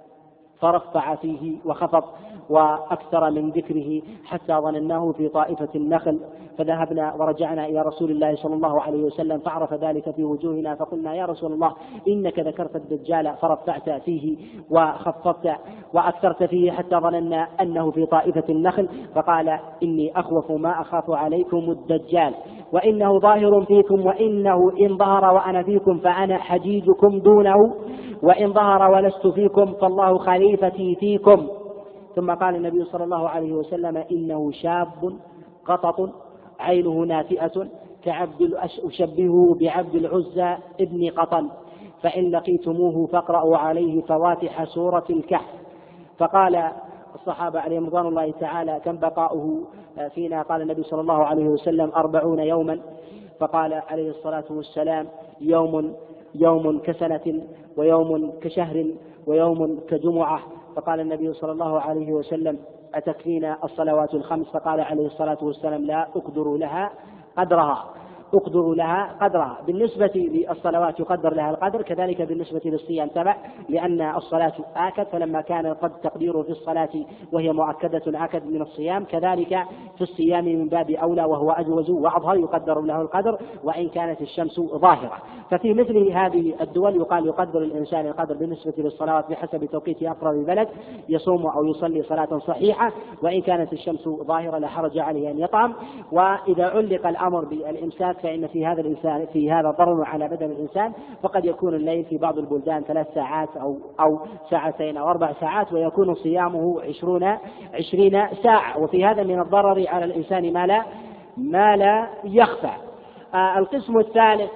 فرفع فيه وخفض وأكثر من ذكره حتى ظنناه في طائفة النخل، فذهبنا ورجعنا إلى رسول الله صلى الله عليه وسلم فعرف ذلك في وجوهنا، فقلنا يا رسول الله إنك ذكرت الدجال فرفعت فيه وخفضت وأكثرت فيه حتى ظننا أنه في طائفة النخل، فقال إني أخوف ما أخاف عليكم الدجال، وإنه ظاهر فيكم، وإنه إن ظهر وأنا فيكم فأنا حجيجكم دونه، وإن ظهر ولست فيكم فالله خليفتي فيكم. ثم قال النبي صلى الله عليه وسلم إنه شاب قطط عينه نافئة كعبد أشبهه بعبد العزى ابن قطن، فإن لقيتموه فاقرأوا عليه فواتح سورة الكهف. فقال الصحابة عليهم رضوان الله تعالى كم بقاؤه فينا؟ قال النبي صلى الله عليه وسلم أربعون يوما. فقال عليه الصلاة والسلام يوم يوم كسنة ويوم كشهر ويوم كجمعة. فقال النبي صلى الله عليه وسلم أتكفينا الصلوات الخمس؟ فقال عليه الصلاة والسلام لا أقدر لها قدرها أقدر لها قدرها. بالنسبة للصلوات يقدر لها القدر، كذلك بالنسبة للصيام تبع، لأن الصلاة آكد، فلما كان قد تقديره في الصلاة وهي مؤكدة آكد من الصيام، كذلك في الصيام من باب أولى وهو أجوز وأظهر يقدر له القدر وإن كانت الشمس ظاهرة. ففي مثل هذه الدول يقال يقدر الإنسان القدر بالنسبة للصلوات بحسب توقيت أقرب بلد، يصوم أو يصلي صلاة صحيحة، وإن كانت الشمس ظاهرة لا حرج عليه أن يطعم. وإذا علق الأمر بالإمساك فإن في هذا الإنسان في هذا ضرر على بدن الإنسان، فقد يكون الليل في بعض البلدان ثلاث ساعات أو أو ساعتين أو أربع ساعات، ويكون صيامه عشرون عشرين ساعة، وفي هذا من الضرر على الإنسان ما لا ما لا يخفى. آه القسم الثالث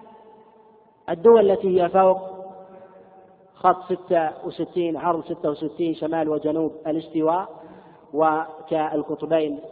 الدول التي هي فوق خط ستة وستين عرض ستة وستين شمال وجنوب الاستواء، وكالقطبين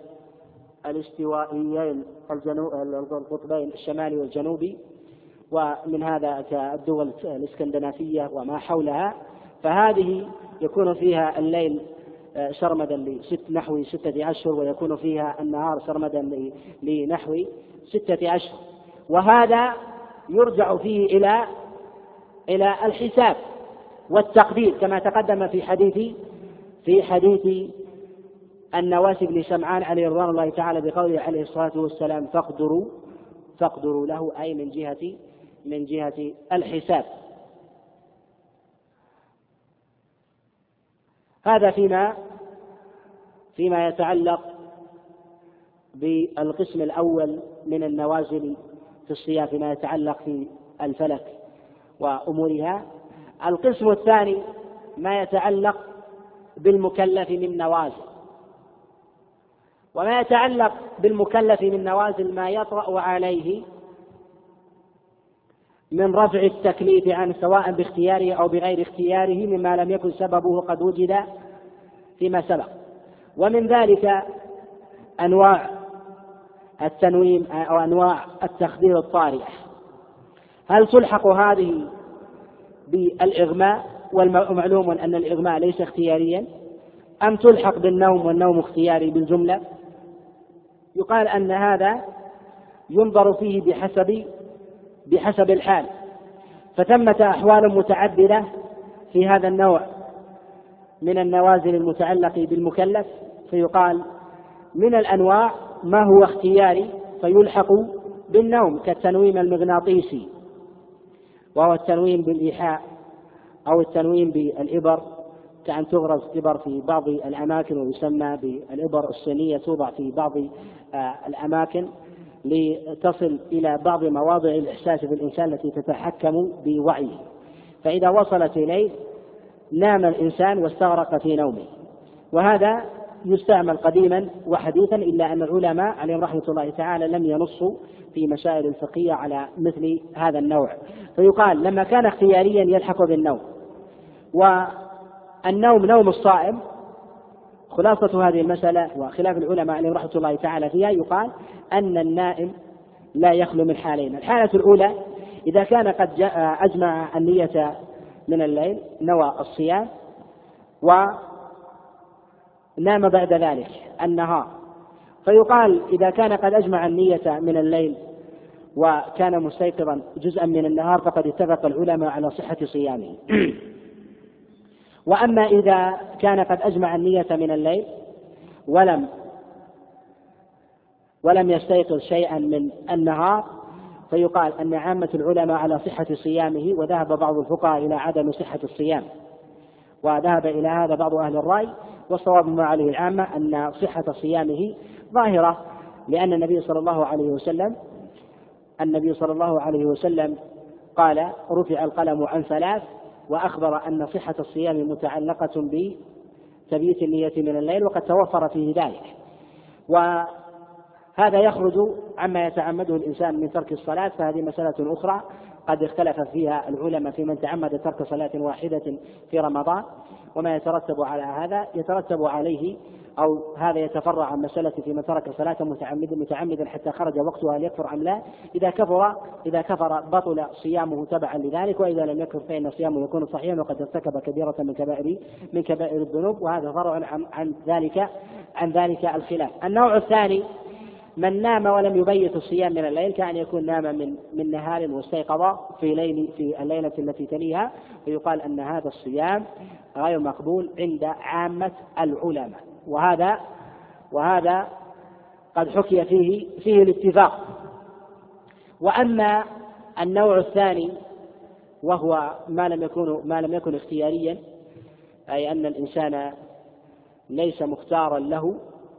الاستوائيين القطبين الشمالي والجنوبي، ومن هذا كالدول الاسكندنافية وما حولها، فهذه يكون فيها الليل سرمدا لست نحو ستة أشهر، ويكون فيها النهار سرمدا لنحو ستة أشهر. وهذا يرجع فيه إلى إلى الحساب والتقدير كما تقدم في حديث في حديث النواس بن سمعان عليه رضوان الله تعالى بقوله عليه الصلاة والسلام فاقدروا فاقدروا له، أي من جهة من جهة الحساب. هذا فيما فيما يتعلق بالقسم الأول من النوازل في الصيام، فيما يتعلق في الفلك وأمورها. القسم الثاني ما يتعلق بالمكلف من نوازل. وما يتعلق بالمكلف من نوازل ما يطرأ عليه من رفع التكليف عنه سواء باختياره أو بغير اختياره، مما لم يكن سببه قد وجد فيما سبق. ومن ذلك أنواع التنويم أو أنواع التخدير الطارئة. هل تلحق هذه بالإغماء، ومعلوم أن الإغماء ليس اختياريا، أم تلحق بالنوم والنوم اختياري بالجملة؟ يقال أن هذا ينظر فيه بحسب بحسب الحال، فثمة أحوال متعددة في هذا النوع من النوازل المتعلق بالمكلف، فيقال من الأنواع ما هو اختياري فيلحق بالنوم كالتنويم المغناطيسي، وهو التنويم بالإيحاء أو التنويم بالإبر، كأن تغرز إبر في بعض الأماكن ويسمى بالإبر الصينية، توضع في بعض الأماكن لتصل إلى بعض مواضع الإحساس بالإنسان التي تتحكم بوعيه، فإذا وصلت إليه نام الإنسان واستغرق في نومه. وهذا يستعمل قديما وحديثا، إلا أن العلماء عليهم رحمة الله تعالى لم ينصوا في مسائل الفقهية على مثل هذا النوع، فيقال لما كان اختياريا يلحق بالنوم. والنوم نوم الصائم، خلاصة هذه المسألة وخلاف العلماء عليهم رحمة الله تعالى فيها، يقال أن النائم لا يخلو من حالين: الحالة الأولى إذا كان قد أجمع النية من الليل، نوى الصيام ونام بعد ذلك النهار، فيقال إذا كان قد أجمع النية من الليل وكان مستيقظا جزءا من النهار فقد اتفق العلماء على صحة صيامه. وأما إذا كان قد أجمع النية من الليل ولم ولم يستيقظ شيئا من النهار فيقال أن عامة العلماء على صحة صيامه، وذهب بعض الفقهاء إلى عدم صحة الصيام، وذهب إلى هذا بعض أهل الرأي، والصواب ما عليه العامة أن صحة صيامه ظاهرة، لأن النبي صلى الله عليه وسلم النبي صلى الله عليه وسلم قال: رفع القلم عن ثلاث، وأخبر أن صحة الصيام متعلقة بتبييت النية من الليل، وقد توفر فيه ذلك. وهذا يخرج عما يتعمده الإنسان من ترك الصلاة، فهذه مسألة أخرى قد اختلف فيها العلماء في من تعمد ترك صلاة واحدة في رمضان، وما يترتب على هذا يترتب عليه أو هذا يتفرع عن مسألة في من ترك صلاة متعمدا متعمدا حتى خرج وقتها هل يكفر أم لا. إذا كفر إذا كفر بطل صيامه تبعا لذلك، وإذا لم يكفر فإن صيامه يكون صحيحا وقد ارتكب كبيرة من كبائر من كبائر الذنوب، وهذا فرع عن, عن ذلك عن ذلك الخلاف. النوع الثاني من نام ولم يبيت الصيام من الليل، كأن يكون نام من من نهار واستيقظ في ليل في الليلة التي تليها، فيقال أن هذا الصيام غير مقبول عند عامة العلماء، وهذا وهذا قد حكي فيه فيه الاتفاق. وأما النوع الثاني وهو ما لم يكن ما لم يكن اختياريا، أي أن الإنسان ليس مختارا له،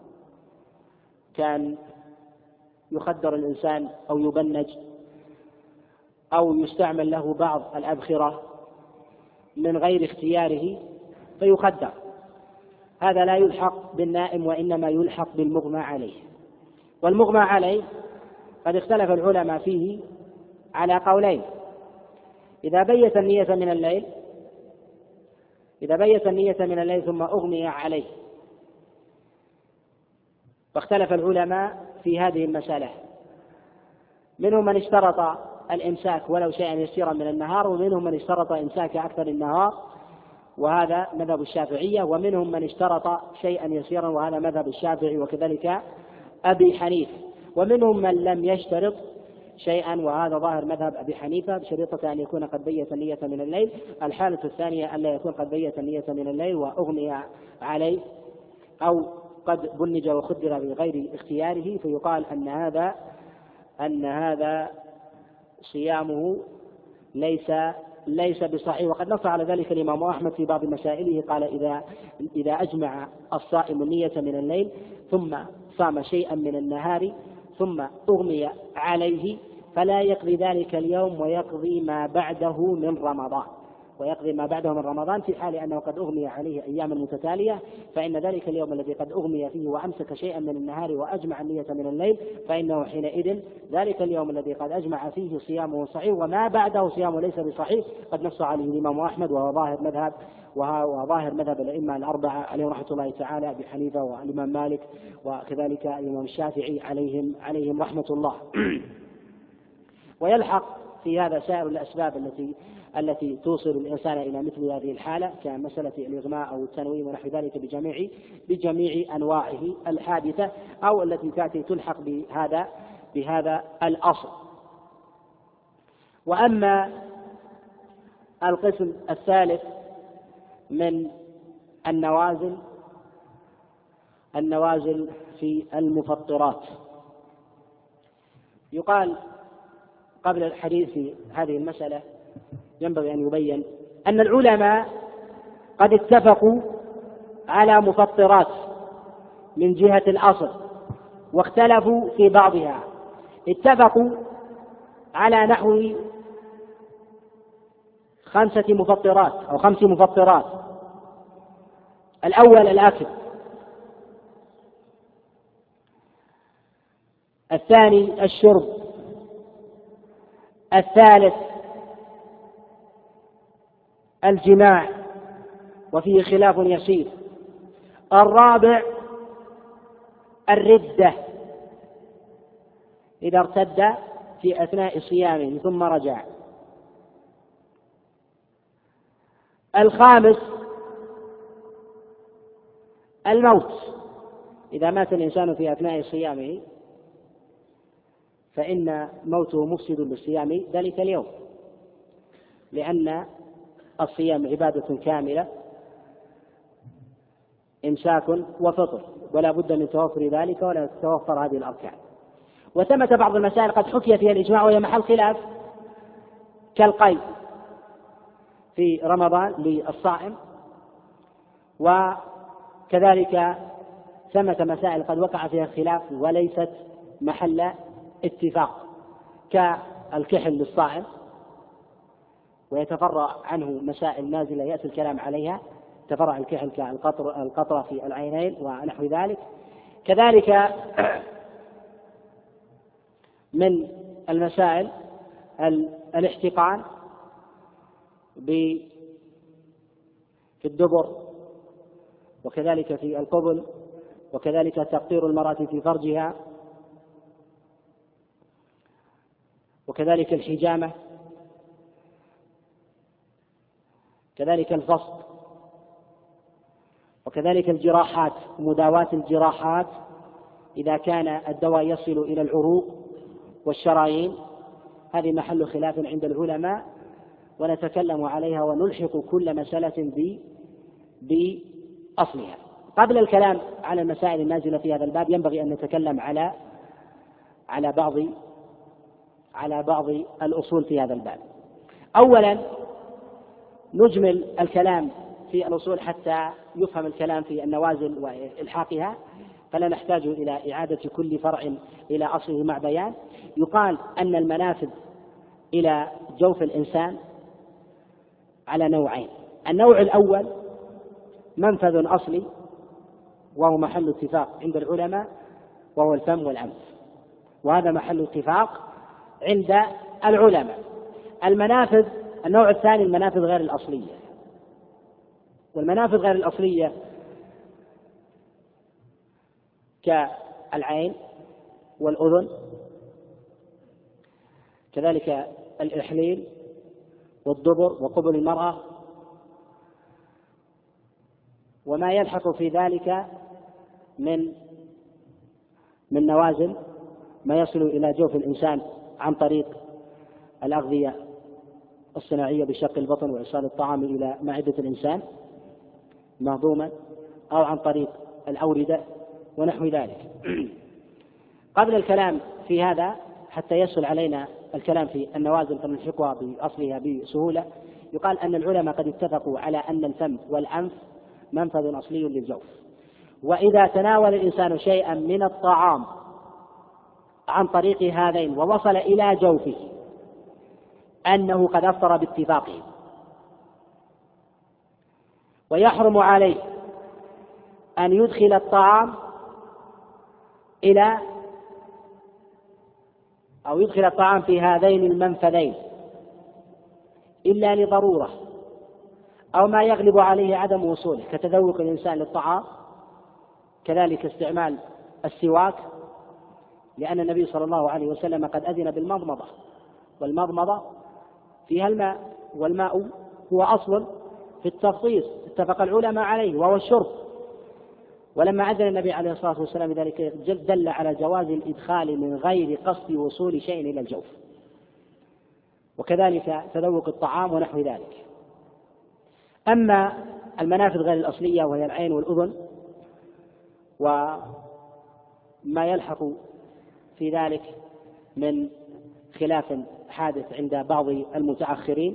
كان يخدر الإنسان أو يبنج أو يستعمل له بعض الأبخرة من غير اختياره فيخدر، هذا لا يلحق بالنائم وإنما يلحق بالمغمى عليه. والمغمى عليه قد اختلف العلماء فيه على قولين: إذا بيت النية من الليل إذا بيت النية من الليل ثم أغمي عليه، فاختلف العلماء في هذه المسألة، منهم من اشترط الإمساك ولو شيئا يسيرا من النهار، ومنهم من اشترط إمساك أكثر النهار، وهذا مذهب الشافعية، ومنهم من اشترط شيئا يسيرا، وهذا مذهب الشافعي وكذلك أبي حنيفة، ومنهم من لم يشترط شيئا، وهذا ظاهر مذهب أبي حنيفة، بشريطة أن يكون قد بيت النية من الليل. الحالة الثانية أن لا يكون قد بيت النية من الليل وأغمي عليه أو قد بنج وخدر بغير اختياره، فيقال أن هذا أن هذا صيامه ليس ليس بصحيح. وقد نص على ذلك الإمام أحمد في بعض مسائله، قال: إذا إذا أجمع الصائم النية من الليل ثم صام شيئا من النهار ثم أغمي عليه فلا يقضي ذلك اليوم ويقضي ما بعده من رمضان. ويقضي ما بعده من رمضان في حال أنه قد أغمي عليه أياما متتالية، فإن ذلك اليوم الذي قد أغمي فيه وأمسك شيئا من النهار وأجمع النية من الليل فإنه حينئذ ذلك اليوم الذي قد أجمع فيه صيامه صحيح، وما بعده صيامه ليس بصحيح، قد نص عليه الإمام أحمد وهو ظاهر مذهب وظاهر مذهب الأئمة الأربعة عليهم رحمة الله تعالى، أبي حنيفة والإمام مالك وكذلك الإمام الشافعي عليهم عليهم رحمة الله. ويلحق في هذا سائر الأسباب التي التي توصل الإنسان إلى مثل هذه الحالة كمسألة الإغماء أو التنويم ونحو ذلك بجميع بجميع أنواعه الحادثة أو التي تأتي تلحق بهذا بهذا الأصل. وأما القسم الثالث من النوازل النوازل في المفطرات، يقال قبل الحديث في هذه المسألة ينبغي أن يبين أن العلماء قد اتفقوا على مفطرات من جهة الأصل واختلفوا في بعضها. اتفقوا على نحو خمسة مفطرات أو خمس مفطرات. الأول الأكل، الثاني الشرب، الثالث الجماع وفيه خلاف يسير، الرابع الردة إذا ارتد في أثناء صيامه ثم رجع، الخامس الموت إذا مات الإنسان في أثناء صيامه فإن موته مفسد للصيام ذلك اليوم، لأن الصيام عبادة كاملة إمساك وفطر ولا بد من توفر ذلك ولا تتوفر هذه الأركان. وثمة بعض المسائل قد حكي فيها الإجماع وهي محل خلاف كالقي في رمضان للصائم، وكذلك ثمة مسائل قد وقع فيها خلاف وليست محل اتفاق كالكحل للصائم ويتفرع عنه مسائل نازلة يأتي الكلام عليها، تفرع الكحل كالقطر القطرة في العينين ونحو ذلك. كذلك من المسائل الاحتقان في الدبر وكذلك في القبل وكذلك تقطير المرأة في فرجها وكذلك الحجامة كذلك الفصل وكذلك الجراحات ومداواة الجراحات إذا كان الدواء يصل إلى العروق والشرايين، هذه محل خلاف عند العلماء ونتكلم عليها ونلحق كل مسألة بأصلها. قبل الكلام على المسائل النازلة في هذا الباب ينبغي أن نتكلم على على بعض على بعض الأصول في هذا الباب. أولا نجمل الكلام في الأصول حتى يفهم الكلام في النوازل وإلحاقها، فلا نحتاج إلى إعادة كل فرع إلى أصله مع بيان. يقال أن المنافذ إلى جوف الإنسان على نوعين. النوع الأول منفذ أصلي وهو محل اتفاق عند العلماء وهو الفم والأنف، وهذا محل اتفاق عند العلماء. المنافذ النوع الثاني المنافذ غير الأصلية، والمنافذ غير الأصلية كالعين والأذن كذلك الإحليل والدبر وقبل المرأة وما يلحق في ذلك من من نوازل ما يصل إلى جوف الإنسان عن طريق الأغذية الصناعية بشق البطن وإيصال الطعام إلى معدة الإنسان مهضوما أو عن طريق الأوردة ونحو ذلك. قبل الكلام في هذا حتى يسهل علينا الكلام في النوازل فنلحقها بأصلها بسهولة، يقال أن العلماء قد اتفقوا على أن الفم والأنف منفذ أصلي للجوف، وإذا تناول الإنسان شيئا من الطعام عن طريق هذين ووصل إلى جوفه أنه قد أفطر باتفاقه، ويحرم عليه أن يدخل الطعام إلى أو يدخل الطعام في هذين المنفذين إلا لضرورة أو ما يغلب عليه عدم وصوله، كتذوق الإنسان للطعام، كذلك استعمال السواك، لأن النبي صلى الله عليه وسلم قد أذن بالمضمضة، والمضمضة فيها الماء، والماء هو أصل في التفطير اتفق العلماء عليه وهو الشرب. ولما أذن النبي عليه الصلاة والسلام ذلك دل على جواز الإدخال من غير قصد وصول شيء إلى الجوف، وكذلك تذوق الطعام ونحو ذلك. أما المنافذ غير الأصلية وهي العين والأذن وما يلحق في ذلك من خلاف حادث عند بعض المتأخرين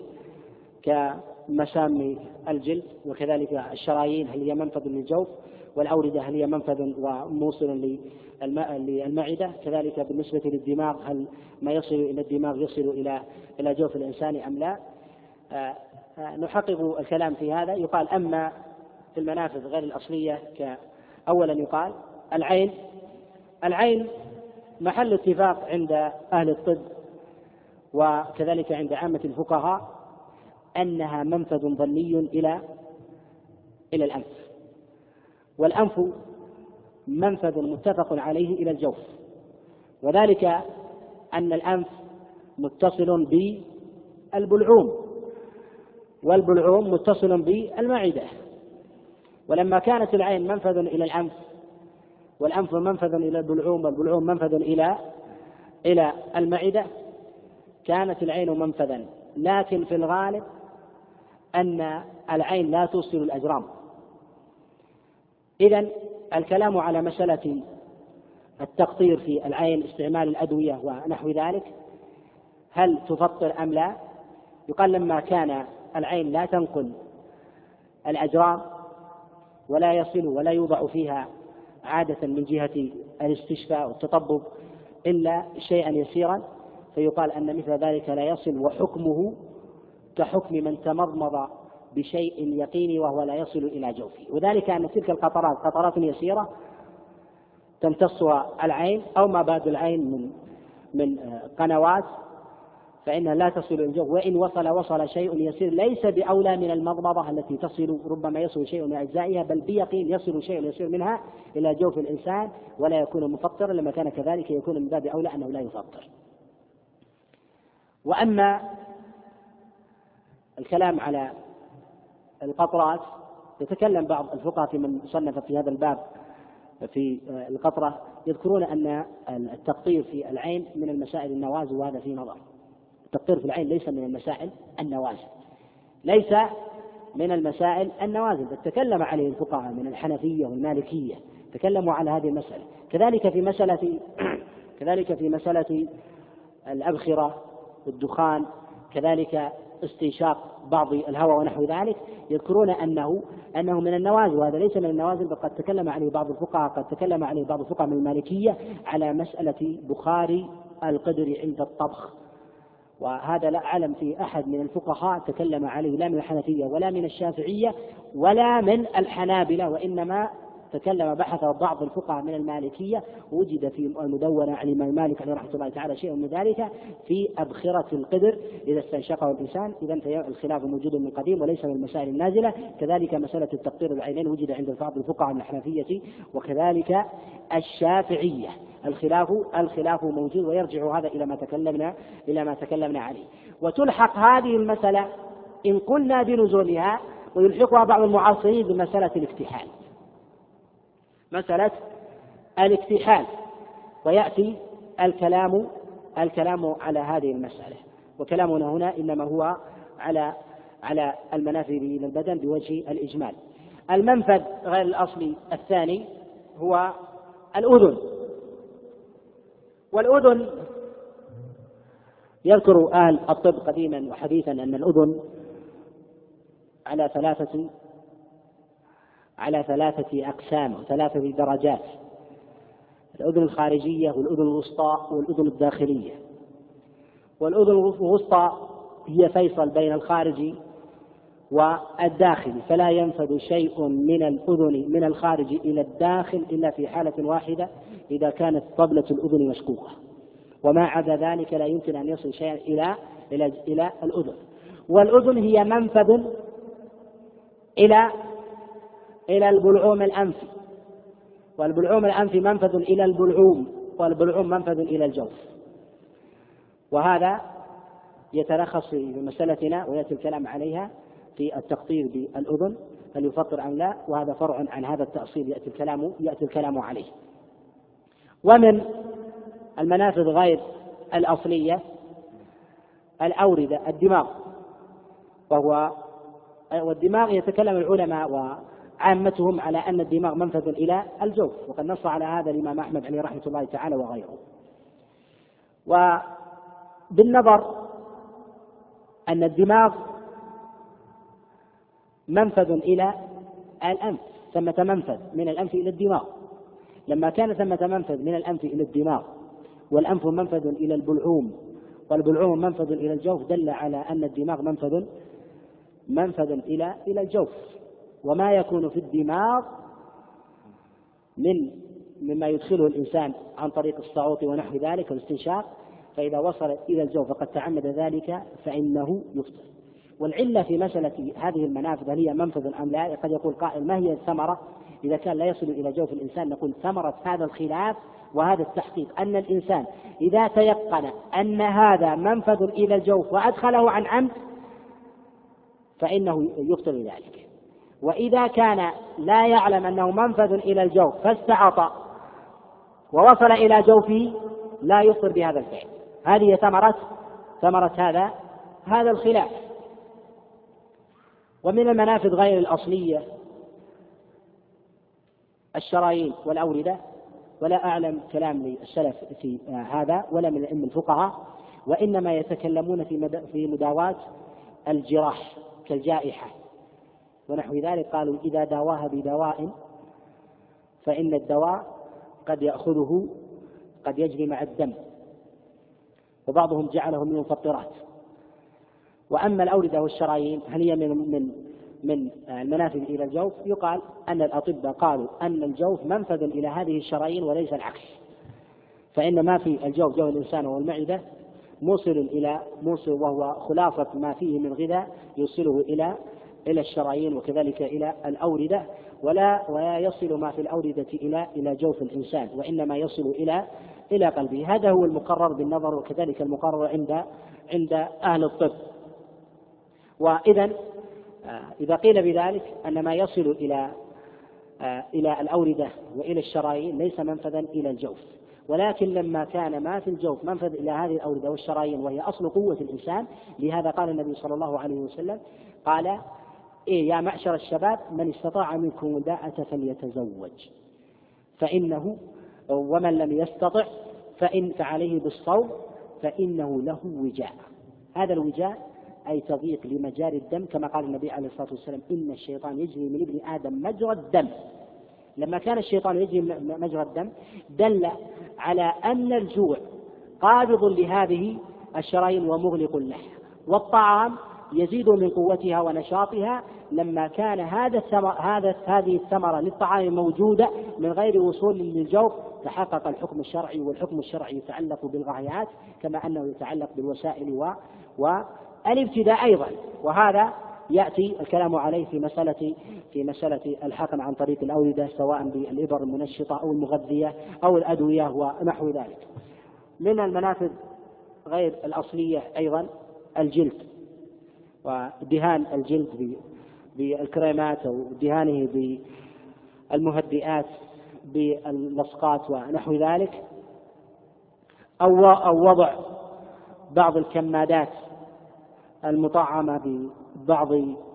كمسام الجلد، وكذلك الشرايين هل هي منفذ للجوف، والأوردة هل هي منفذ وموصل للمعدة، كذلك بالنسبة للدماغ هل ما يصل إلى الدماغ يصل إلى إلى جوف الإنسان أم لا. آه آه نحقق الكلام في هذا. يقال أما في المنافذ غير الأصلية أولا يقال العين العين محل اتفاق عند أهل الطب وكذلك عند عامة الفقهاء أنها منفذ ظني إلى إلى الأنف، والأنف منفذ متفق عليه إلى الجوف، وذلك أن الأنف متصل بالبلعوم، والبلعوم متصل بالمعدة. ولما كانت العين منفذ إلى الأنف، والأنف منفذ إلى البلعوم، والبلعوم منفذ إلى إلى المعدة، كانت العين منفذا. لكن في الغالب أن العين لا توصل الأجرام. إذن الكلام على مسألة التقطير في العين، استعمال الأدوية ونحو ذلك، هل تفطر أم لا؟ يقال لما كان العين لا تنقل الأجرام ولا يصل ولا يوضع فيها عادة من جهة الاستشفاء والتطبب إلا شيئا يسيرا، فيقال أن مثل ذلك لا يصل، وحكمه كحكم من تمضمض بشيء يقيني وهو لا يصل إلى جوفه. وذلك أن تلك القطرات قطرات يسيرة تمتصها العين أو ما بعد العين من من قنوات، فإنها لا تصل إلى الجوف، وإن وصل وصل شيء يسير ليس بأولى من المضمضة التي تصل، ربما يصل شيء من أجزائها، بل بيقين يصل شيء يسير منها إلى جوف الإنسان ولا يكون مفطرا. لما كان كذلك يكون من باب أولى أنه لا يفطر. وأما الكلام على القطرات، يتكلم بعض الفقهاء في من صنف في هذا الباب في القطرة، يذكرون أن التقطير في العين من المسائل النوازل، وهذا في نظر. التقطير في العين ليس من المسائل النوازل، ليس من المسائل النوازل، تكلم عليه الفقهاء من الحنفية والمالكية، تكلموا على هذه المسألة. كذلك في مسألة كذلك في مسألة الأبخرة والدخان، كذلك استنشاق بعض الهواء ونحو ذلك، يذكرون أنه أنه من النوازل، وهذا ليس من النوازل، بل قد تكلم عليه بعض الفقهاء قد تكلم عليه بعض الفقهاء من المالكية على مسألة بخار القدر عند الطبخ، وهذا لا أعلم في أحد من الفقهاء تكلم عليه، لا من الحنفية ولا من الشافعية ولا من الحنابلة، وإنما تكلم بحث بعض الفقهاء من المالكية، وجد في المدونة عن الإمام مالك عليه رحمة الله تعالى شيء من ذلك في أبخرة القدر إذا استنشقه الإنسان. إذن الخلاف موجود من قديم وليس من المسائل النازلة. كذلك مسألة التقطير العينين وجد عند بعض الفقهاء من الحنفية وكذلك الشافعية. الخلاف الخلاف موجود، ويرجع هذا إلى ما تكلمنا إلى ما تكلمنا عليه. وتلحق هذه المسألة إن قلنا بنزولها، ويلحقها بعض المعاصرين بمسألة الاكتحال، مسألة الاكتحال، ويأتي الكلام الكلام على هذه المسألة. وكلامنا هنا إنما هو على على المنافذ إلى البدن بوجه الإجمال. المنفذ غير الأصلي الثاني هو الأذن. والأذن يذكر أهل الطب قديما وحديثا أن الأذن على ثلاثة على ثلاثة أقسام وثلاثة درجات: الأذن الخارجية والأذن الوسطى والأذن الداخلية. والأذن الوسطى هي فيصل بين الخارج والداخل، فلا ينفذ شيء من الأذن من الخارج إلى الداخل إلا في حالة واحدة إذا كانت طبلة الأذن مشقوقة، وما عدا ذلك لا يمكن أن يصل شيء إلى إلى إلى الأذن. والأذن هي منفذ إلى إلى البلعوم الأنفي، والبلعوم الأنفي منفذ إلى البلعوم، والبلعوم منفذ إلى الجوف. وهذا يتلخص في مسألتنا ويأتي الكلام عليها في التقطير بالأذن، هل يفطر أم لا، وهذا فرع عن هذا التأصيل يأتي الكلام يأتي الكلام عليه. ومن المنافذ غير الأصلية الأوردة الدماغ، وهو والدماغ يتكلم العلماء وعامتهم على أن الدماغ منفذ إلى الجوف، وقد نص على هذا الإمام أحمد عليه رحمة الله تعالى وغيره. وبالنظر أن الدماغ منفذ إلى الأنف، ثمة منفذ من الأنف إلى الدماغ، لما كان ثمة منفذ من الأنف إلى الدماغ والأنف منفذ إلى البلعوم والبلعوم منفذ إلى الجوف، دل على أن الدماغ منفذ منفذ إلى إلى الجوف. وما يكون في الدماغ من مما يدخله الإنسان عن طريق الصعوط ونحو ذلك والاستنشاق، فإذا وصل إلى الجوف فقد تعمد ذلك فإنه يفطر. والعلة في مسألة هذه المنافذ هل هي منفذ أم لا؟ قد يقول قائل ما هي الثمرة إذا كان لا يصل إلى جوف الإنسان؟ نقول ثمرة هذا الخلاف وهذا التحقيق أن الإنسان إذا تيقن أن هذا منفذ إلى الجوف وأدخله عن عمد فإنه يفطر بذلك، وإذا كان لا يعلم أنه منفذ إلى الجوف فاستعطى ووصل إلى جوفه لا يفطر بهذا الفعل. هذه ثمرة ثمرة هذا هذا الخلاف. ومن المنافذ غير الأصلية الشرايين والأوردة، ولا أعلم كلام للسلف في هذا ولا من الأئمة الفقهاء، وإنما يتكلمون في في مداواة الجراح كالجائحة ونحو ذلك. قالوا إذا داواها بدواء فإن الدواء قد يأخذه قد يجري مع الدم، وبعضهم جعله من المفطرات. وأما الأوردة والشرايين هل هي من من من المنافذ إلى الجوف؟ يقال أن الأطباء قالوا أن الجوف منفذ إلى هذه الشرايين وليس العكس، فإن ما في الجوف جو الإنسان والمعدة موصل إلى موصل، وهو خلاصة ما فيه من غذاء يوصله إلى إلى الشرايين وكذلك إلى الأوردة، ولا ولا يصل ما في الأوردة إلى إلى جوف الإنسان، وإنما يصل إلى إلى قلبه. هذا هو المقرر بالنظر، وكذلك المقرر عند عند أهل الطب. وإذا إذا قيل بذلك أن ما يصل إلى إلى الأوردة وإلى الشرايين ليس منفذا إلى الجوف، ولكن لما كان ما في الجوف منفذ إلى هذه الأوردة والشرايين وهي أصل قوة الإنسان، لهذا قال النبي صلى الله عليه وسلم قال إيه يا معشر الشباب من استطاع منكم الباءة فليتزوج فإنه ومن لم يستطع فإن فعليه بالصوم فإنه له وجاء. هذا الوجاء أي تضييق لمجاري الدم، كما قال النبي عليه الصلاة والسلام إن الشيطان يجري من ابن آدم مجرى الدم. لما كان الشيطان يجري مجرى الدم دل على أن الجوع قابض لهذه الشرايين ومغلق لها، والطعام يزيد من قوتها ونشاطها. لما كان هذا هذا هذه الثمرة للطعام موجودة من غير وصول للجوف تحقق الحكم الشرعي، والحكم الشرعي يتعلق بالغايات كما أنه يتعلق بالوسائل و والابتداء أيضا. وهذا يأتي الكلام عليه في مسألة في مسألة الحقن عن طريق الأوردة سواء بالإبر المنشطة أو المغذية أو الأدوية ونحو ذلك. من المنافذ غير الأصلية أيضا الجلد، ودهان الجلد بالكريمات أو دهانه بالمهدئات باللصقات ونحو ذلك، أو أو وضع بعض الكمادات المطعمة ببعض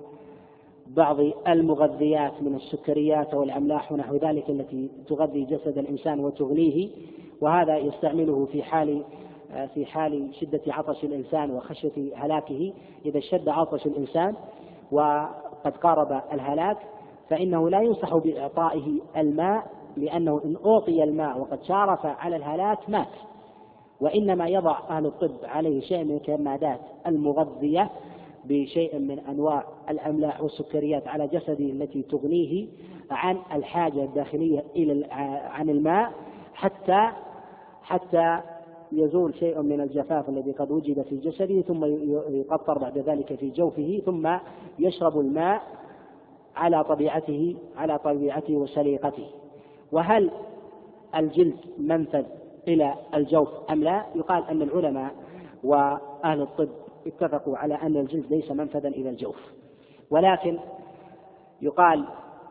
بعض المغذيات من السكريات والأملاح ونحو ذلك التي تغذي جسد الإنسان وتغنيه، وهذا يستعمله في حال في حال شدة عطش الإنسان وخشية هلاكه. إذا اشتد عطش الإنسان وقد قارب الهلاك فإنه لا ينصح بإعطائه الماء، لأنه إن أعطي الماء وقد شارف على الهلاك مات، وإنما يضع أهل الطب عليه شيء من الكمادات المغذية بشيء من أنواع الأملاح والسكريات على جسده التي تغنيه عن الحاجة الداخلية إلى عن الماء حتى حتى يزول شيء من الجفاف الذي قد وجد في جسده، ثم يقطر بعد ذلك في جوفه، ثم يشرب الماء على طبيعته على طبيعته وسليقته. وهل الجلد منفذ إلى الجوف أم لا؟ يقال أن العلماء وأهل الطب اتفقوا على أن الجلد ليس منفذا إلى الجوف، ولكن يقال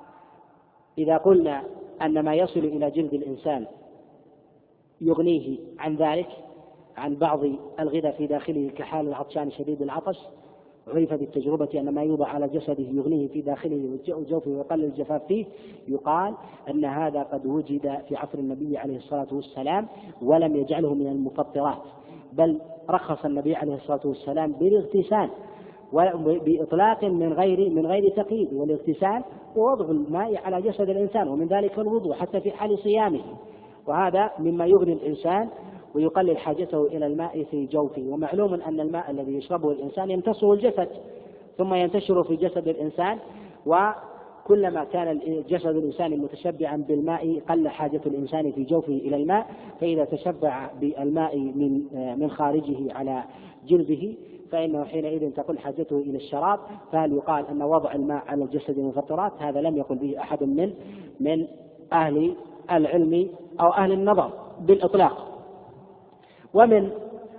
إذا قلنا أن ما يصل إلى جلد الإنسان يغنيه عن ذلك، عن بعض الغذاء في داخله كحال العطشان شديد العطش، عرف بالتجربة أن ما يوضع على جسده يغنيه في داخله وجوفه ويقلل الجفاف فيه، يقال أن هذا قد وجد في عصر النبي عليه الصلاة والسلام ولم يجعله من المفطرات، بل رخص النبي عليه الصلاة والسلام بالاغتسال بإطلاق من غير من غير تقييد، والاغتسال ووضع الماء على جسد الإنسان، ومن ذلك الوضوء حتى في حال صيامه، وهذا مما يغني الإنسان ويقلل حاجته إلى الماء في جوفه. ومعلوم أن الماء الذي يشربه الإنسان يمتصه الجسد ثم ينتشر في جسد الإنسان، وكلما كان جسد الإنسان متشبعا بالماء قل حاجة الإنسان في جوفه إلى الماء، فإذا تشبع بالماء من من خارجه على جلده فإنه حينئذ تقل حاجته إلى الشراب. فهل يقال أن وضع الماء على الجسد مفطرات؟ هذا لم يقل به أحد من من أهل العلم أو أهل النظر بالإطلاق. ومن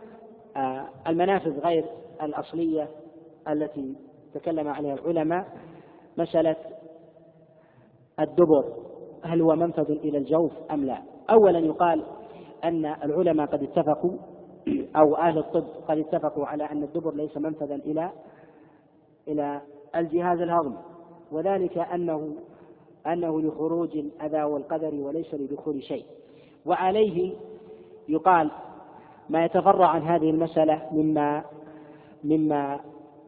المنافذ غير الأصلية التي تكلم عليها العلماء مسألة الدبر، هل هو منفذ إلى الجوف أم لا؟ أولا يقال أن العلماء قد اتفقوا أو أهل الطب قد اتفقوا على أن الدبر ليس منفذا إلى إلى الجهاز الهضمي، وذلك أنه أنه لخروج الأذى والقدر وليس لدخول شيء. وعليه يقال ما يتفرع عن هذه المسألة مما مما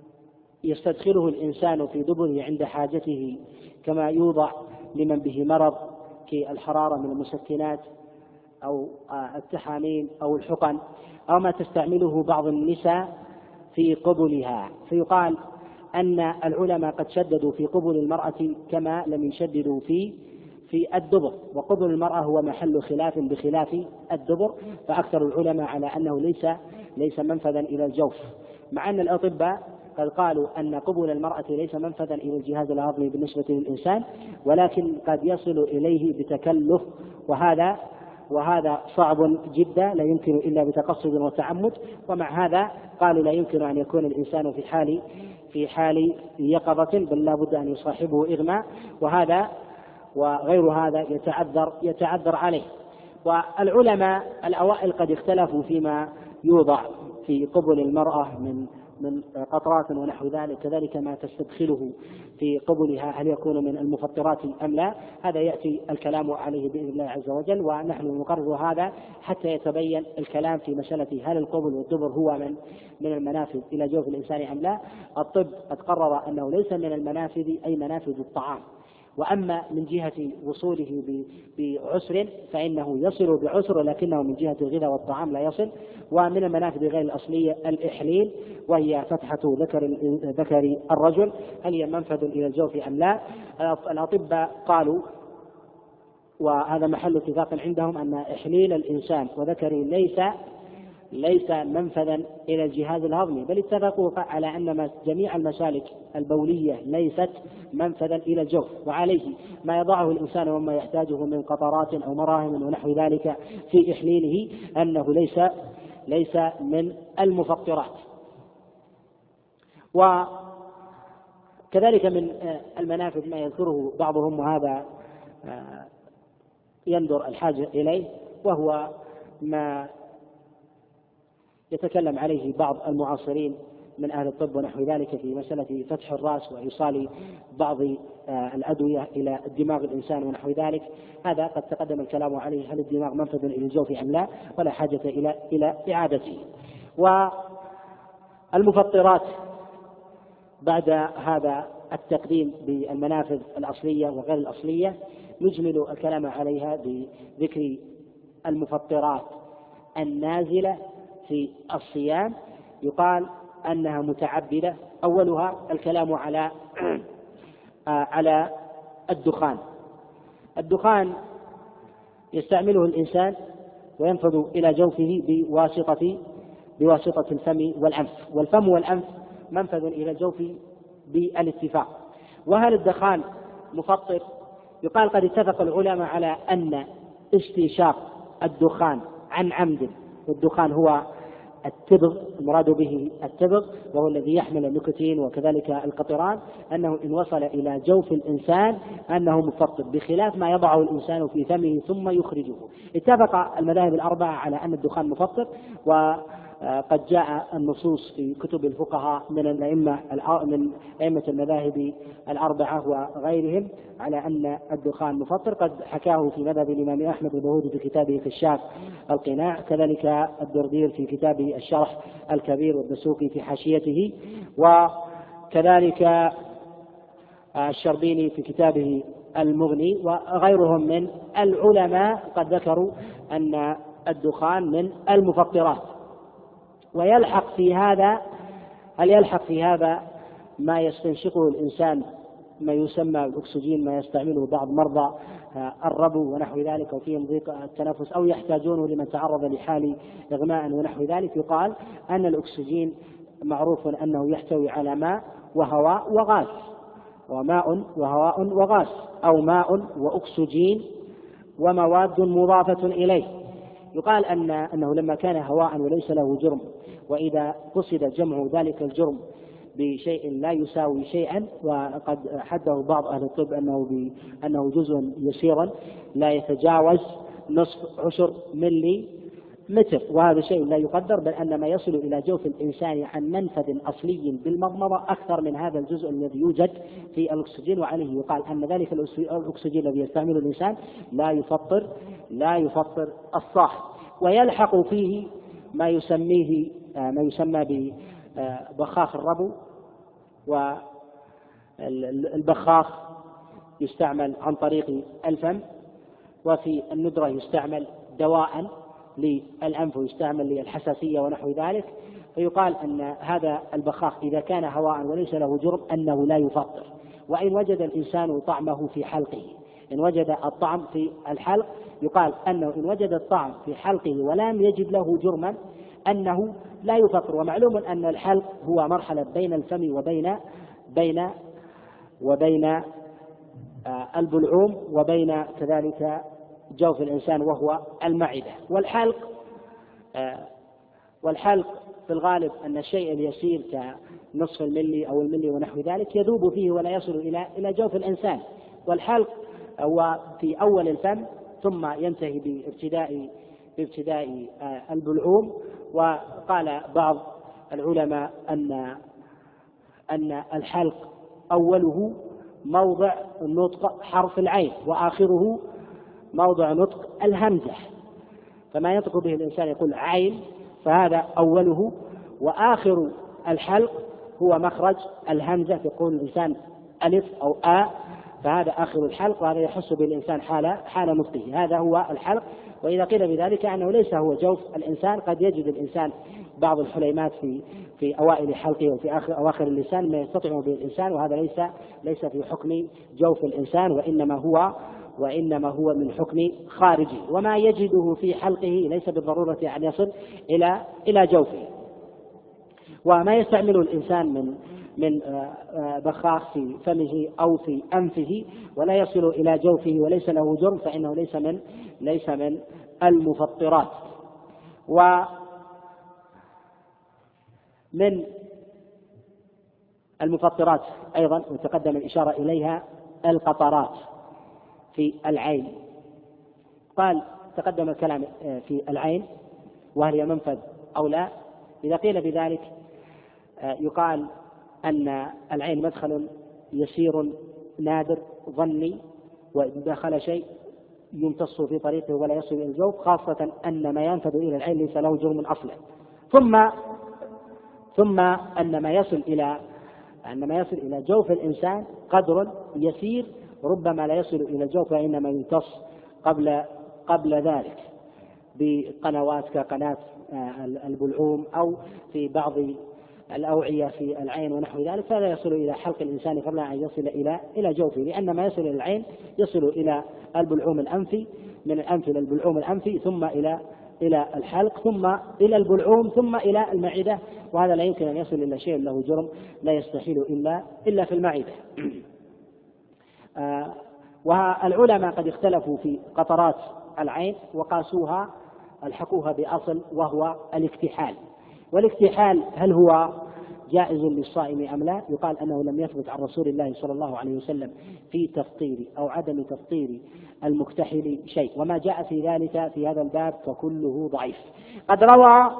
يستدخله الإنسان في دبره عند حاجته، كما يوضع لمن به مرض كالحرارة من المسكنات أو التحامين أو الحقن، أو ما تستعمله بعض النساء في قبلها. فيقال أن العلماء قد شددوا في قبل المرأة كما لم يشددوا في في الدبر، وقبل المرأة هو محل خلاف بخلاف الدبر، فأكثر العلماء على أنه ليس ليس منفذا إلى الجوف، مع أن الأطباء قد قالوا أن قبل المرأة ليس منفذا إلى الجهاز الهضمي بالنسبة للإنسان، ولكن قد يصل إليه بتكلف، وهذا وهذا صعب جدا لا يمكن إلا بتقصد وتعمد. ومع هذا قالوا لا يمكن أن يكون الإنسان في حال في حال يقظة، بل لا بد أن يصاحبه إغماء، وهذا وغير هذا يتعذر يتعذر عليه. والعلماء الأوائل قد اختلفوا فيما يوضع في قبل المرأة من من قطرات ونحو ذلك، كذلك ما تستدخله في قبلها هل يكون من المفطرات أم لا، هذا يأتي الكلام عليه بإذن الله عز وجل، ونحن نقرر هذا حتى يتبين الكلام في مسألة هل القبل والدبر هو من من المنافذ إلى جوف الإنسان أم لا. الطب قد قرر أنه ليس من المنافذ أي منافذ الطعام، وأما من جهة وصوله بعسر فإنه يصل بعسر، لكنه من جهة الغذاء والطعام لا يصل. ومن المنافذ غير الأصلية الإحليل، وهي فتحة ذكر ذكر الرجل، هل هي منفذ إلى الجوف أم لا؟ الأطباء قالوا، وهذا محل اتفاق عندهم، أن إحليل الإنسان وذكره ليس ليس منفذا إلى الجهاز الهضمي، بل اتفقوا على أن جميع المسالك البولية ليست منفذا إلى الجوف، وعليه ما يضعه الإنسان وما يحتاجه من قطرات أو مراهم ونحو ذلك في إحليله أنه ليس ليس من المفطرات. وكذلك من المنافذ ما يذكره بعضهم، وهذا يندر الحاجة إليه، وهو ما يتكلم عليه بعض المعاصرين من أهل الطب ونحو ذلك في مسألة فتح الرأس وإيصال بعض الأدوية إلى الدماغ الإنسان ونحو ذلك. هذا قد تقدم الكلام عليه، هل الدماغ منفذ إلى الجوف أم لا، ولا حاجة إلى إلى إعادته. والمفطرات بعد هذا التقديم بالمنافذ الأصلية وغير الأصلية نجمل الكلام عليها بذكر المفطرات النازلة في الصيام. يقال أنها متعبدة أولها الكلام على على الدخان. الدخان يستعمله الإنسان وينفذ إلى جوفه بواسطة بواسطة الفم والأنف، والفم والأنف منفذ إلى الجوف بالاتفاق. وهل الدخان مفطر؟ يقال قد اتفق العلماء على أن استنشاق الدخان عن عمد، والدخان هو التبغ، المراد به التبغ وهو الذي يحمل النيكوتين وكذلك القطران، أنه إن وصل إلى جوف الإنسان أنه مفطر، بخلاف ما يضعه الإنسان في فمه ثم يخرجه. اتفق المذاهب الأربعة على أن الدخان مفطر، وقد جاء النصوص في كتب الفقهاء من الأئمة من أئمة المذاهب الأربعة وغيرهم على أن الدخان مفطر، قد حكاه في مذهب الإمام أحمد الظهوري في كتابه كشاف القناع، كذلك الدردير في كتابه الشرح الكبير، والدسوقي في حاشيته، وكذلك الشربيني في كتابه المغني، وغيرهم من العلماء قد ذكروا أن الدخان من المفطرات. ويلحق في هذا هل يلحق في هذا ما يستنشقه الإنسان ما يسمى الأكسجين، ما يستعمله بعض مرضى الربو ونحو ذلك وفيهم ضيق التنفس أو يحتاجونه لمن تعرض لحال إغماء ونحو ذلك؟ يقال أن الأكسجين معروف أنه يحتوي على ماء وهواء وغاز، وماء وهواء وغاز، أو ماء وأكسجين ومواد مضافة إليه. يقال أن أنه لما كان هواء وليس له جرم، وإذا قصد جمع ذلك الجرم بشيء لا يساوي شيئا، وقد حده بعض أهل الطب أنه بأنه جزء يسيرا لا يتجاوز نصف عشر ملي متر، وهذا شيء لا يقدر، بل أن ما يصل إلى جوف الإنسان عن منفذ أصلي بالمضمضة أكثر من هذا الجزء الذي يوجد في الأكسجين، وعليه يقال أن ذلك الأكسجين الذي يستعمله الإنسان لا يفطر لا يفطر الصاح. ويلحق فيه ما يسميه ما يسمى ببخاخ الربو، والبخاخ يستعمل عن طريق الفم، وفي الندرة يستعمل دواء للأنف ويستعمل للحساسية ونحو ذلك. فيقال أن هذا البخاخ إذا كان هواء وليس له جرم أنه لا يفطر. وإن وجد الإنسان طعمه في حلقه، إن وجد الطعم في الحلق، يقال أنه إن وجد الطعم في حلقه ولم يجد له جرما أنه لا يفطر. ومعلوم أن الحلق هو مرحلة بين الفم وبين بين وبين البلعوم وبين كذلك جوف الإنسان وهو المعدة. والحلق والحلق في الغالب أن الشيء اليسير كنصف الملي أو الملي ونحو ذلك يذوب فيه ولا يصل إلى إلى جوف الإنسان. والحلق هو في أول الفم ثم ينتهي بابتداء بابتداء البلعوم. وقال بعض العلماء أن أن الحلق أوله موضع نطق حرف العين وآخره موضع نطق الهمزة، فما ينطق به الإنسان يقول عين، فهذا أوله، وآخر الحلق هو مخرج الهمزة، يقول الإنسان ألف أو آ، فهذا آخر الحلق، وهذا يحس به الإنسان حال حال نطقه، هذا هو الحلق. وإذا قيل بذلك أنه ليس هو جوف الإنسان، قد يجد الإنسان بعض الحليمات في في أوائل حلقه وفي آخر أواخر اللسان ما يستطيع به الإنسان، وهذا ليس ليس في حكم جوف الإنسان، وإنما هو وإنما هو من حكم خارجي. وما يجده في حلقه ليس بالضرورة أن يصل إلى إلى جوفه. وما يستعمله الإنسان من من بخاخ في فمه أو في أنفه ولا يصل إلى جوفه وليس له جرم فإنه ليس من ليس من المفطرات. ومن المفطرات أيضا وتقدم الإشارة إليها القطرات في العين. قال تقدم الكلام في العين وهل هي منفذ أو لا. إذا قيل بذلك يقال أن العين مدخل يسير نادر ظني، وإذا دخل شيء يمتص في طريقه ولا يصل إلى الجوف، خاصة أن ما ينفذ إلى العين ليس له جرم أصلا. ثم ثم أن ما يصل إلى أن ما يصل إلى جوف الإنسان قدر يسير ربما لا يصل إلى الجوف وإنما يمتص قبل قبل ذلك بقنوات كقناة البلعوم أو في بعض الأوعية في العين ونحو ذلك، فلا يصل إلى حلق الإنسان قبل أن يصل إلى إلى جوفه، لأن ما يصل إلى العين يصل إلى البلعوم الأنفي، من الأنف إلى البلعوم الأنفي، ثم إلى إلى الحلق، ثم إلى البلعوم، ثم إلى المعدة، وهذا لا يمكن أن يصل إلى شيء له جرم، لا يستحيل إلا إلا في المعدة. آه والعلماء قد اختلفوا في قطرات العين وقاسوها الحقوها بأصل وهو الاكتحال. والاكتحال هل هو جائز للصائم أم لا؟ يقال أنه لم يثبت عن رسول الله صلى الله عليه وسلم في تفطير أو عدم تفطير المكتحل شيء، وما جاء في ذلك في هذا الباب فكله ضعيف. قد روى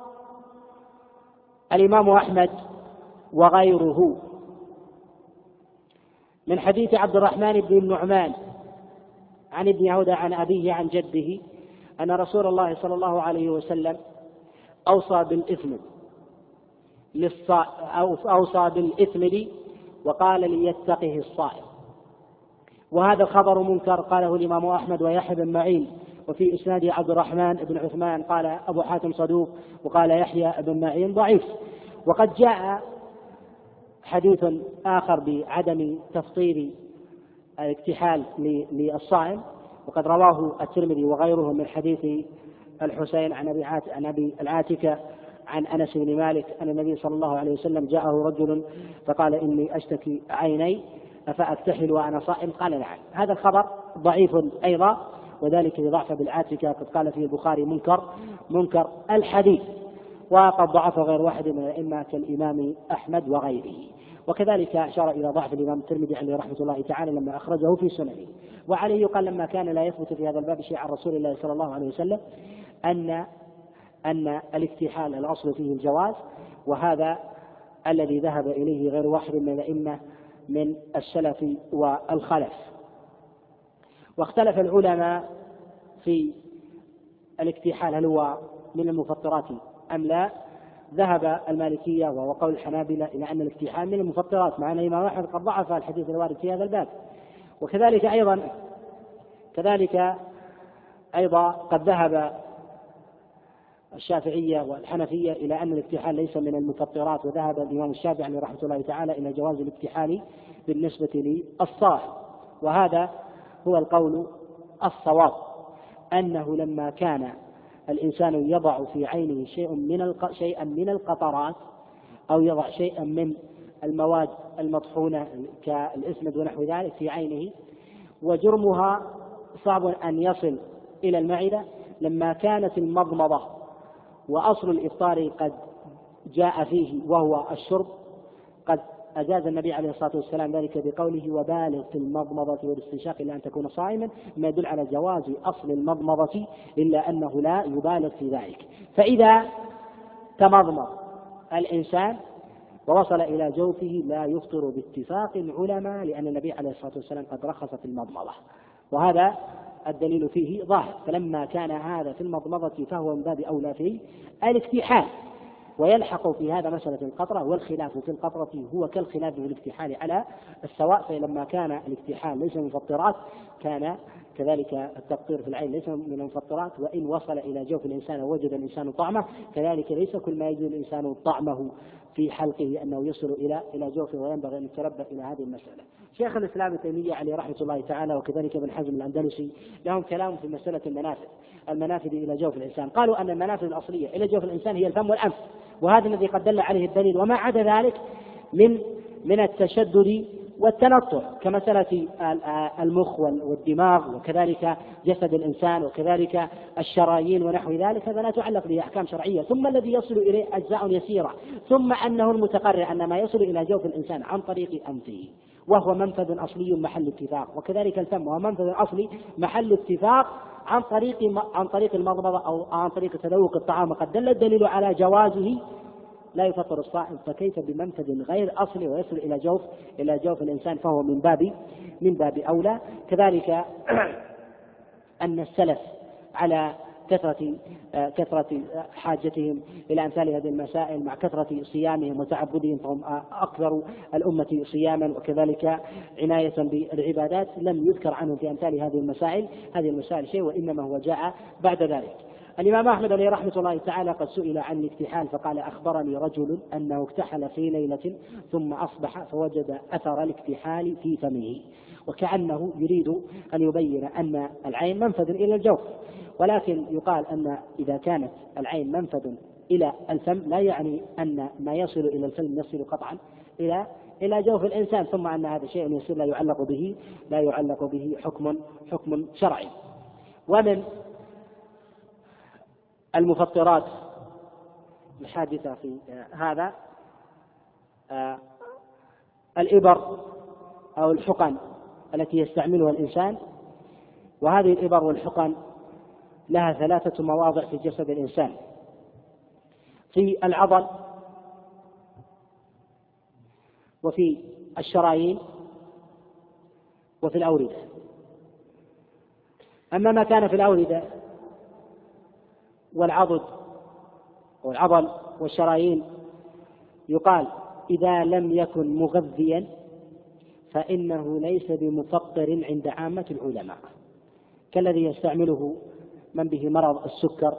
الإمام أحمد وغيره من حديث عبد الرحمن بن النعمان عن ابن عودة عن أبيه عن جده أن رسول الله صلى الله عليه وسلم أوصى بالإثم أوصى بالإثم وقال ليتقه الصائم. وهذا الخبر منكر قاله الإمام أحمد ويحيى بن معين، وفي إسناده عبد الرحمن بن عثمان قال أبو حاتم صدوق، وقال يحيى بن معين ضعيف. وقد جاء حديث آخر بعدم تفطير الاكتحال للصائم، وقد رواه الترمذي وغيره من حديث الحسين عن أبي العاتكة عن أنس بن مالك أن النبي صلى الله عليه وسلم جاءه رجل فقال إني أشتكي عيني أفأكتحل وأنا صائم؟ قال نعم. هذا الخبر ضعيف أيضا، وذلك لضعف بالعاتكة، قد قال فيه البخاري منكر منكر الحديث، وقد ضعف غير واحد من الأئمة كالإمام أحمد وغيره. وكذلك أشار إلى ضعف الإمام الترمذي عليه رحمة الله تعالى لما أخرجه في سننه. وعليه يقال لما كان لا يثبت في هذا الباب شيء عن رسول الله صلى الله عليه وسلم أن أن الاكتحال الأصل فيه الجواز، وهذا الذي ذهب إليه غير واحد من الأئمة من السلف والخلف. واختلف العلماء في الاكتحال هل هو من المفطرات أم لا. ذهب المالكية وهو قول الحنابلة إلى أن الاكتحال من المفطرات، مع أن الإمام أحمد قد ضعف الحديث الوارد في هذا الباب. وكذلك أيضا كذلك أيضا قد ذهب الشافعية والحنفية إلى أن الاكتحال ليس من المفطرات، وذهب الإمام الشافعي رحمه الله تعالى إلى جواز الاكتحال بالنسبة للصائم. وهذا هو القول الصواب، أنه لما كان الإنسان يضع في عينه شيء من الق... شيئا من القطرات أو يضع شيئا من المواد المطحونة كالإسمد ونحو ذلك في عينه، وجرمها صعب أن يصل إلى المعدة، لما كانت المضمضة وأصل الإفطار قد جاء فيه وهو الشرب، قد أجاز النبي عليه الصلاة والسلام ذلك بقوله وبالغ في المضمضة والاستنشاق إلا أن تكون صائما، ما يدل على جواز أصل المضمضة إلا أنه لا يبالغ في ذلك. فإذا تمضمض الإنسان ووصل إلى جوفه لا يفطر باتفاق العلماء، لأن النبي عليه الصلاة والسلام قد رخص في المضمضة، وهذا الدليل فيه ظاهر. فلما كان هذا في المضمضة فهو من باب أولى في الاكتحال. ويلحق في هذا مسألة القطرة، والخلاف في القطرة هو كالخلاف في الاكتحال على السواء. فلما كان الاكتحال ليس من المفطرات كان كذلك التقطير في العين ليس من المفطرات، وإن وصل إلى جوف الإنسان ووجد الإنسان طعمه، كذلك ليس كل ما يجد الإنسان طعمه في حلقه أنه يصل إلى إلى جوفه، وينبغي أن يتنبه إلى هذه المسألة. شيخ الإسلام ابن تيمية عليه رحمة الله تعالى وكذلك ابن حزم الأندلسي لهم كلام في مسألة المنافذ المنافذ إلى جوف الإنسان. قالوا أن المنافذ الأصلية إلى جوف الإنسان هي الفم والأنف، وهذا الذي قد دل عليه الدليل، وما عدا ذلك من من التشدد والتنطع كمسألة المخ والدماغ وكذلك جسد الإنسان وكذلك الشرايين ونحو ذلك، هذا لا تعلق به أحكام شرعية. ثم الذي يصل إليه أجزاء يسيرة، ثم أنه المتقرر أن ما يصل إلى جوف الإنسان عن طريق أنفه وهو منفذ أصلي محل اتفاق، وكذلك الفم وهو منفذ أصلي محل اتفاق عن طريق عن طريق المضمضة أو عن طريق تذوق الطعام، وقد دل الدليل على جوازه لا يفطر الصائم، فكيف بمنفذ غير أصلي ويصل إلى جوف إلى جوف الإنسان، فهو من باب من باب أولى. كذلك أن السلف على كثرة كثرة حاجتهم إلى أمثال هذه المسائل مع كثرة صيامهم وتعبدهم، فهم أكثر الأمة صياما وكذلك عناية بالعبادات، لم يذكر عنهم في أمثال هذه المسائل هذه المسائل شيء، وإنما هو جاء بعد ذلك. الإمام أحمد عليه رحمة الله تعالى قد سئل عن الاكتحال فقال: أخبرني رجل أنه اكتحل في ليلة ثم أصبح فوجد أثر الاكتحال في فمه، وكأنه يريد أن يبين أن العين منفذ إلى الجوف، ولكن يقال أن إذا كانت العين منفذ إلى الفم لا يعني أن ما يصل إلى الفم يصل قطعا إلى إلى جوف الإنسان، ثم أن هذا شيء يصير لا يعلق به لا يعلق به حكم حكم شرعي. ومن المفطرات الحادثة في هذا آه الإبر أو الحقن التي يستعملها الإنسان، وهذه الإبر والحقن لها ثلاثة مواضع في جسد الإنسان: في العضل، وفي الشرايين، وفي الأوردة. أما ما كان في الأوردة والعضد والعضل والشرايين يقال إذا لم يكن مغذيا فإنه ليس بمفطر عند عامة العلماء، كالذي يستعمله من به مرض السكر،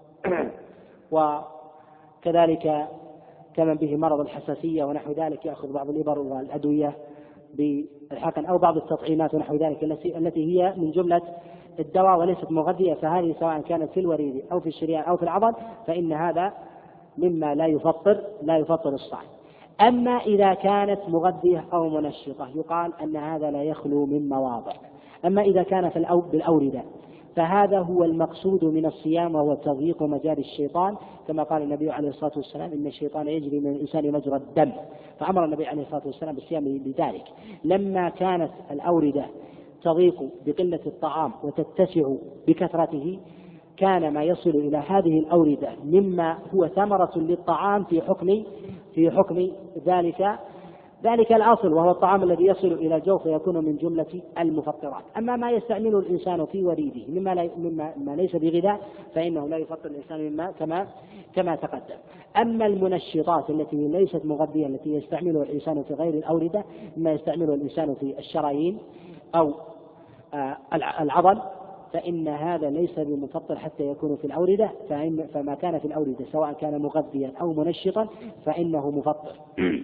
وكذلك كمن به مرض الحساسية ونحو ذلك يأخذ بعض الإبر والأدوية بالحقن أو بعض التطعيمات ونحو ذلك التي هي من جملة الدواء وليست مغذية، فهذه سواء كانت في الوريد أو في الشريان أو في العضل فإن هذا مما لا يفطر لا يفطر الصائم. أما إذا كانت مغذية أو منشطة يقال أن هذا لا يخلو من مواضع. أما إذا كان في بالأوردة فهذا هو المقصود من الصيام، وهو تضييق مجاري الشيطان، كما قال النبي عليه الصلاة والسلام: إن الشيطان يجري من الإنسان مجرى الدم، فأمر النبي عليه الصلاة والسلام بالصيام لذلك. لما كانت الأوردة تضيق بقلة الطعام وتتسع بكثرته كان ما يصل إلى هذه الأوردة مما هو ثمرة للطعام في حكم في حكم ذلك ذلك الأصل، وهو الطعام الذي يصل إلى الجوف يكون من جملة المفطرات. أما ما يستعمله الإنسان في وريده مما, لا مما ما ليس بغذاء فإنه لا يفطر الإنسان مما كما كما تقدم. أما المنشطات التي ليست مغذية التي يستعملها الإنسان في غير الأوردة مما يستعمله الإنسان في الشرايين أو آه العضل فإن هذا ليس بمفطر حتى يكون في الأوردة، فما كان في الأوردة سواء كان مغذيا أو منشطا فإنه مفطر.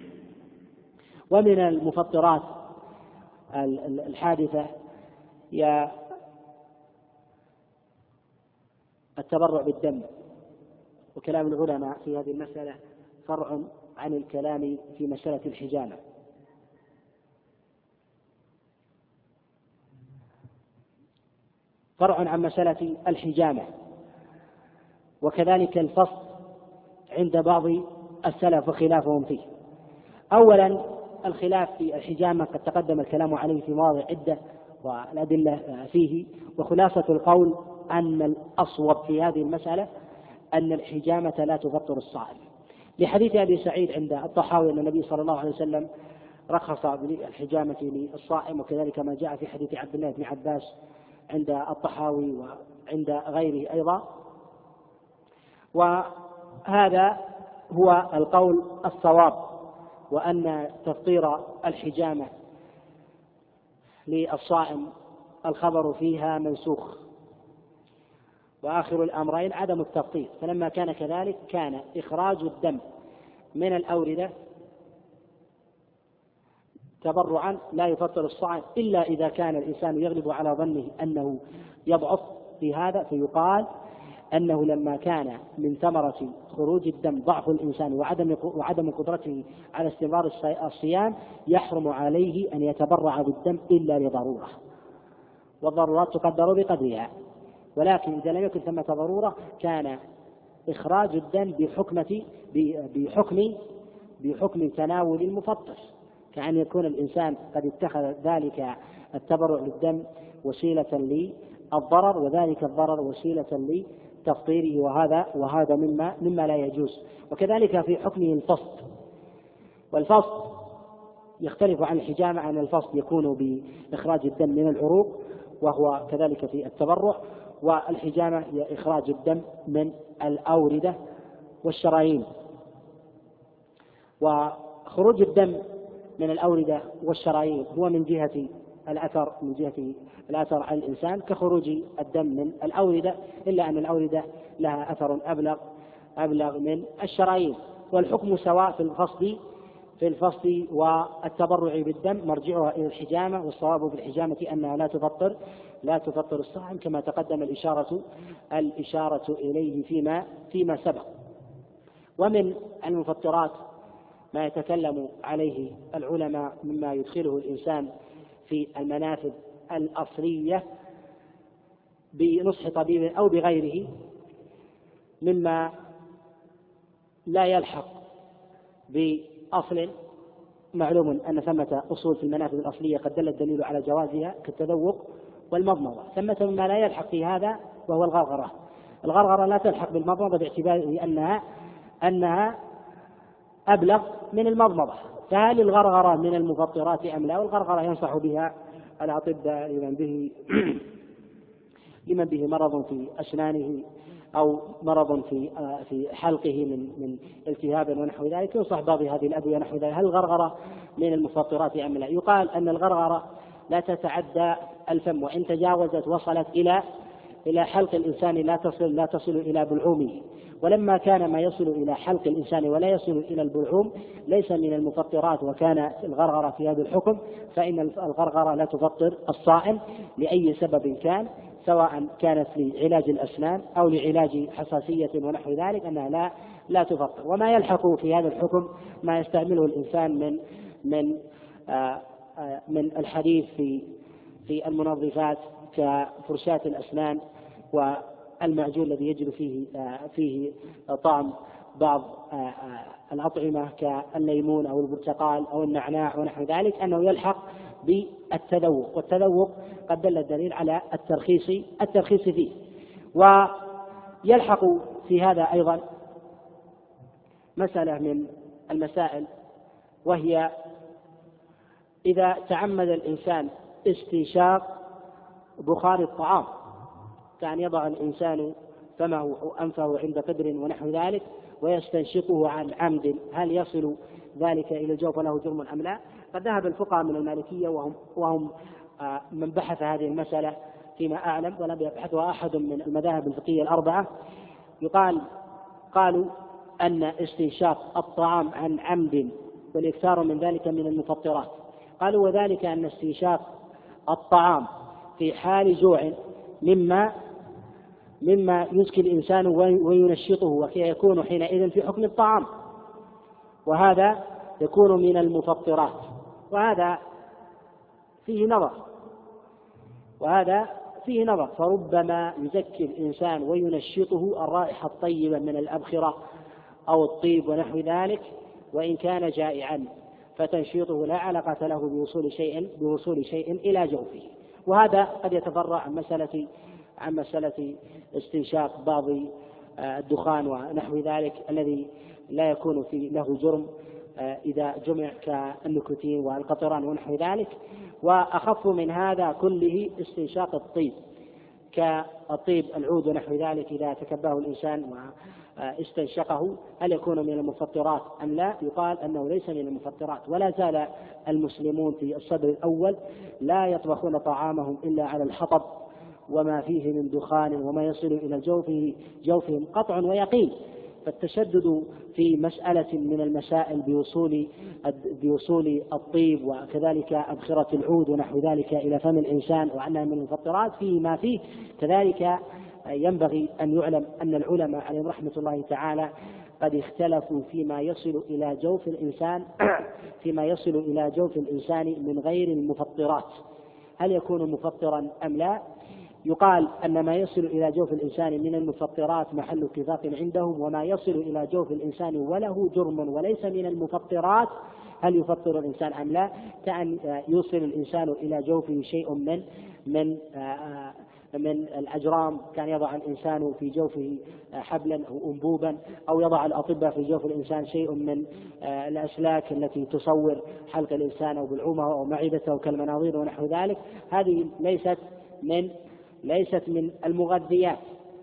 ومن المفطرات الحادثة هي التبرع بالدم، وكلام العلماء في هذه المسألة فرع عن الكلام في مسألة الحجامة. فرع عن مسألة الحجامة، وكذلك الفصل عند بعض السلف وخلافهم فيه. أولا الخلاف في الحجامة قد تقدم الكلام عليه في مواضع عدة والأدلة فيه، وخلاصة القول أن الأصوب في هذه المسألة أن الحجامة لا تفطر الصائم، لحديث أبي سعيد عند الطحاوي أن النبي صلى الله عليه وسلم رخص بالحجامة للصائم، وكذلك ما جاء في حديث عبد الله بن عباس عند الطحاوي وعند غيره أيضا. وهذا هو القول الصواب، وأن تفطير الحجامة للصائم الخبر فيها منسوخ، وآخر الأمرين عدم التفطير. فلما كان كذلك كان إخراج الدم من الأوردة تبرعا لا يفطر الصائم إلا إذا كان الإنسان يغلب على ظنه أنه يضعف في هذا، فيقال أنه لما كان من ثمرة خروج الدم ضعف الإنسان وعدم وعدم قدرته على استمرار الصيام يحرم عليه أن يتبرع بالدم إلا لضرورة، والضرورات تقدر بقدرها. ولكن إذا لم يكن ثمة ضرورة كان إخراج الدم بحكمة بحكم بحكم تناول المفطر، كأن يكون الإنسان قد اتخذ ذلك التبرع بالدم وسيلة للضرر، وذلك الضرر وسيلة لتفطيره، وهذا وهذا مما مما لا يجوز. وكذلك في حكمه الفصل، والفصل يختلف عن الحجامة، أن الفصل يكون بإخراج الدم من العروق وهو كذلك في التبرع، والحجامة هي إخراج الدم من الأوردة والشرايين. وخروج الدم من الأوردة والشرايين هو من جهة الأثر من جهة الأثر على الإنسان كخروج الدم من الأوردة، إلا أن الأوردة لها أثر أبلغ أبلغ من الشرايين. والحكم سواء في الفصل في الفصل والتبرع بالدم مرجعها إلى الحجامة، والصواب في الحجامة أنها لا تفطر لا تفطر الصائم كما تقدم الإشارة الإشارة إليه فيما فيما سبق. ومن المفطرات ما يتكلم عليه العلماء مما يدخله الإنسان في المنافذ الأصلية بنصح طبيب أو بغيره، مما لا يلحق بأصل معلوم أن ثمة أصول في المنافذ الأصلية قد دل الدليل على جوازها كالتذوق والمضمضة. ثمة مما لا يلحق في هذا وهو الغرغرة. الغرغرة لا تلحق بالمضمضة باعتبار أنها أنها أبلغ من المضمضة. فهل الغرغرة من المفطرات أم لا؟ والغرغرة ينصح بها الأطباء لمن به لمن به مرض في أسنانه أو مرض في في حلقه من من التهاب ونحو ذلك، ينصح بعض هذه الأدوية نحو ذلك. هل الغرغرة من المفطرات أم لا؟ يقال أن الغرغرة لا تتعدى الفم، وإن تجاوزت وصلت إلى إلى حلق الإنسان لا تصل لا تصل إلى بلعومه. ولما كان ما يصل إلى حلق الإنسان ولا يصل إلى البلعوم ليس من المفطرات وكان الغرغرة في هذا الحكم، فإن الغرغرة لا تفطر الصائم لأي سبب كان، سواء كانت لعلاج الأسنان أو لعلاج حساسية ونحو ذلك، أنها لا لا تفطر. وما يلحق في هذا الحكم ما يستعمله الإنسان من من آآ آآ من الحديث في في المنظفات كفرشاة الأسنان والمعجون الذي يجري فيه فيه طعم بعض الأطعمة كالليمون أو البرتقال أو النعناع ونحو ذلك، أنه يلحق بالتذوق، والتذوق قد دل الدليل على الترخيص الترخيص فيه. ويلحق في هذا أيضا مسألة من المسائل، وهي إذا تعمد الإنسان استنشاق بخار الطعام، كان يضع الإنسان فمه أو أنفه عند قدر ونحو ذلك ويستنشقه عن عمد، هل يصل ذلك إلى الجوف وله جرم أم لا؟ قد ذهب الفقهاء من المالكية وهم, وهم من بحث هذه المسألة فيما أعلم ولم يبحثها أحد من المذاهب الفقهية الأربعة، يقال قالوا أن استنشاق الطعام عن عمد والإكثار من ذلك من المفطرات. قالوا وذلك أن استنشاق الطعام في حال جوع مما مما يسكي الإنسان وينشطه ويكون حينئذ في حكم الطعام، وهذا يكون من المفطرات، وهذا فيه نظر وهذا فيه نظر فربما يزكي الإنسان وينشطه الرائحة الطيبة من الأبخرة أو الطيب ونحو ذلك وإن كان جائعا، فتنشيطه لا علاقة له بوصول شيء بوصول شيء إلى جوفه. وهذا قد يتفرع عن مسألة عن مسألة استنشاق بعض الدخان ونحو ذلك الذي لا يكون في له جرم إذا جمع كالنيكوتين والقطران ونحو ذلك. وأخف من هذا كله استنشاق الطيب كالطيب العود ونحو ذلك، إذا تكبه الإنسان واستنشقه هل يكون من المفطرات أم لا؟ يقال أنه ليس من المفطرات. ولا زال المسلمون في الصدر الأول لا يطبخون طعامهم إلا على الحطب وما فيه من دخان وما يصل إلى جوفه جوفهم قطع ويقين. فالتشدد في مسألة من المسائل بوصول بوصول الطيب وكذلك أبخرة العود ونحو ذلك إلى فم الإنسان وأنها من المفطرات فيه ما فيه. كذلك ينبغي أن يعلم أن العلماء عليهم رحمة الله تعالى قد اختلفوا فيما يصل إلى جوف الإنسان فيما يصل إلى جوف الإنسان من غير المفطرات، هل يكون مفطرا أم لا؟ يقال أن ما يصل إلى جوف الإنسان من المفطرات محل اتفاق عندهم، وما يصل إلى جوف الإنسان وله جرم وليس من المفطرات هل يفطر الإنسان أم لا؟ كأن يوصل الإنسان إلى جوفه شيء من من من الأجرام، كان يضع الإنسان في جوفه حبلا أو أنبوبا، أو يضع الأطباء في جوف الإنسان شيء من الأسلاك التي تصور حلق الإنسان أو بلعومه أو معدته كالمناظير ونحو ذلك. هذه ليست من ليست من المغذيات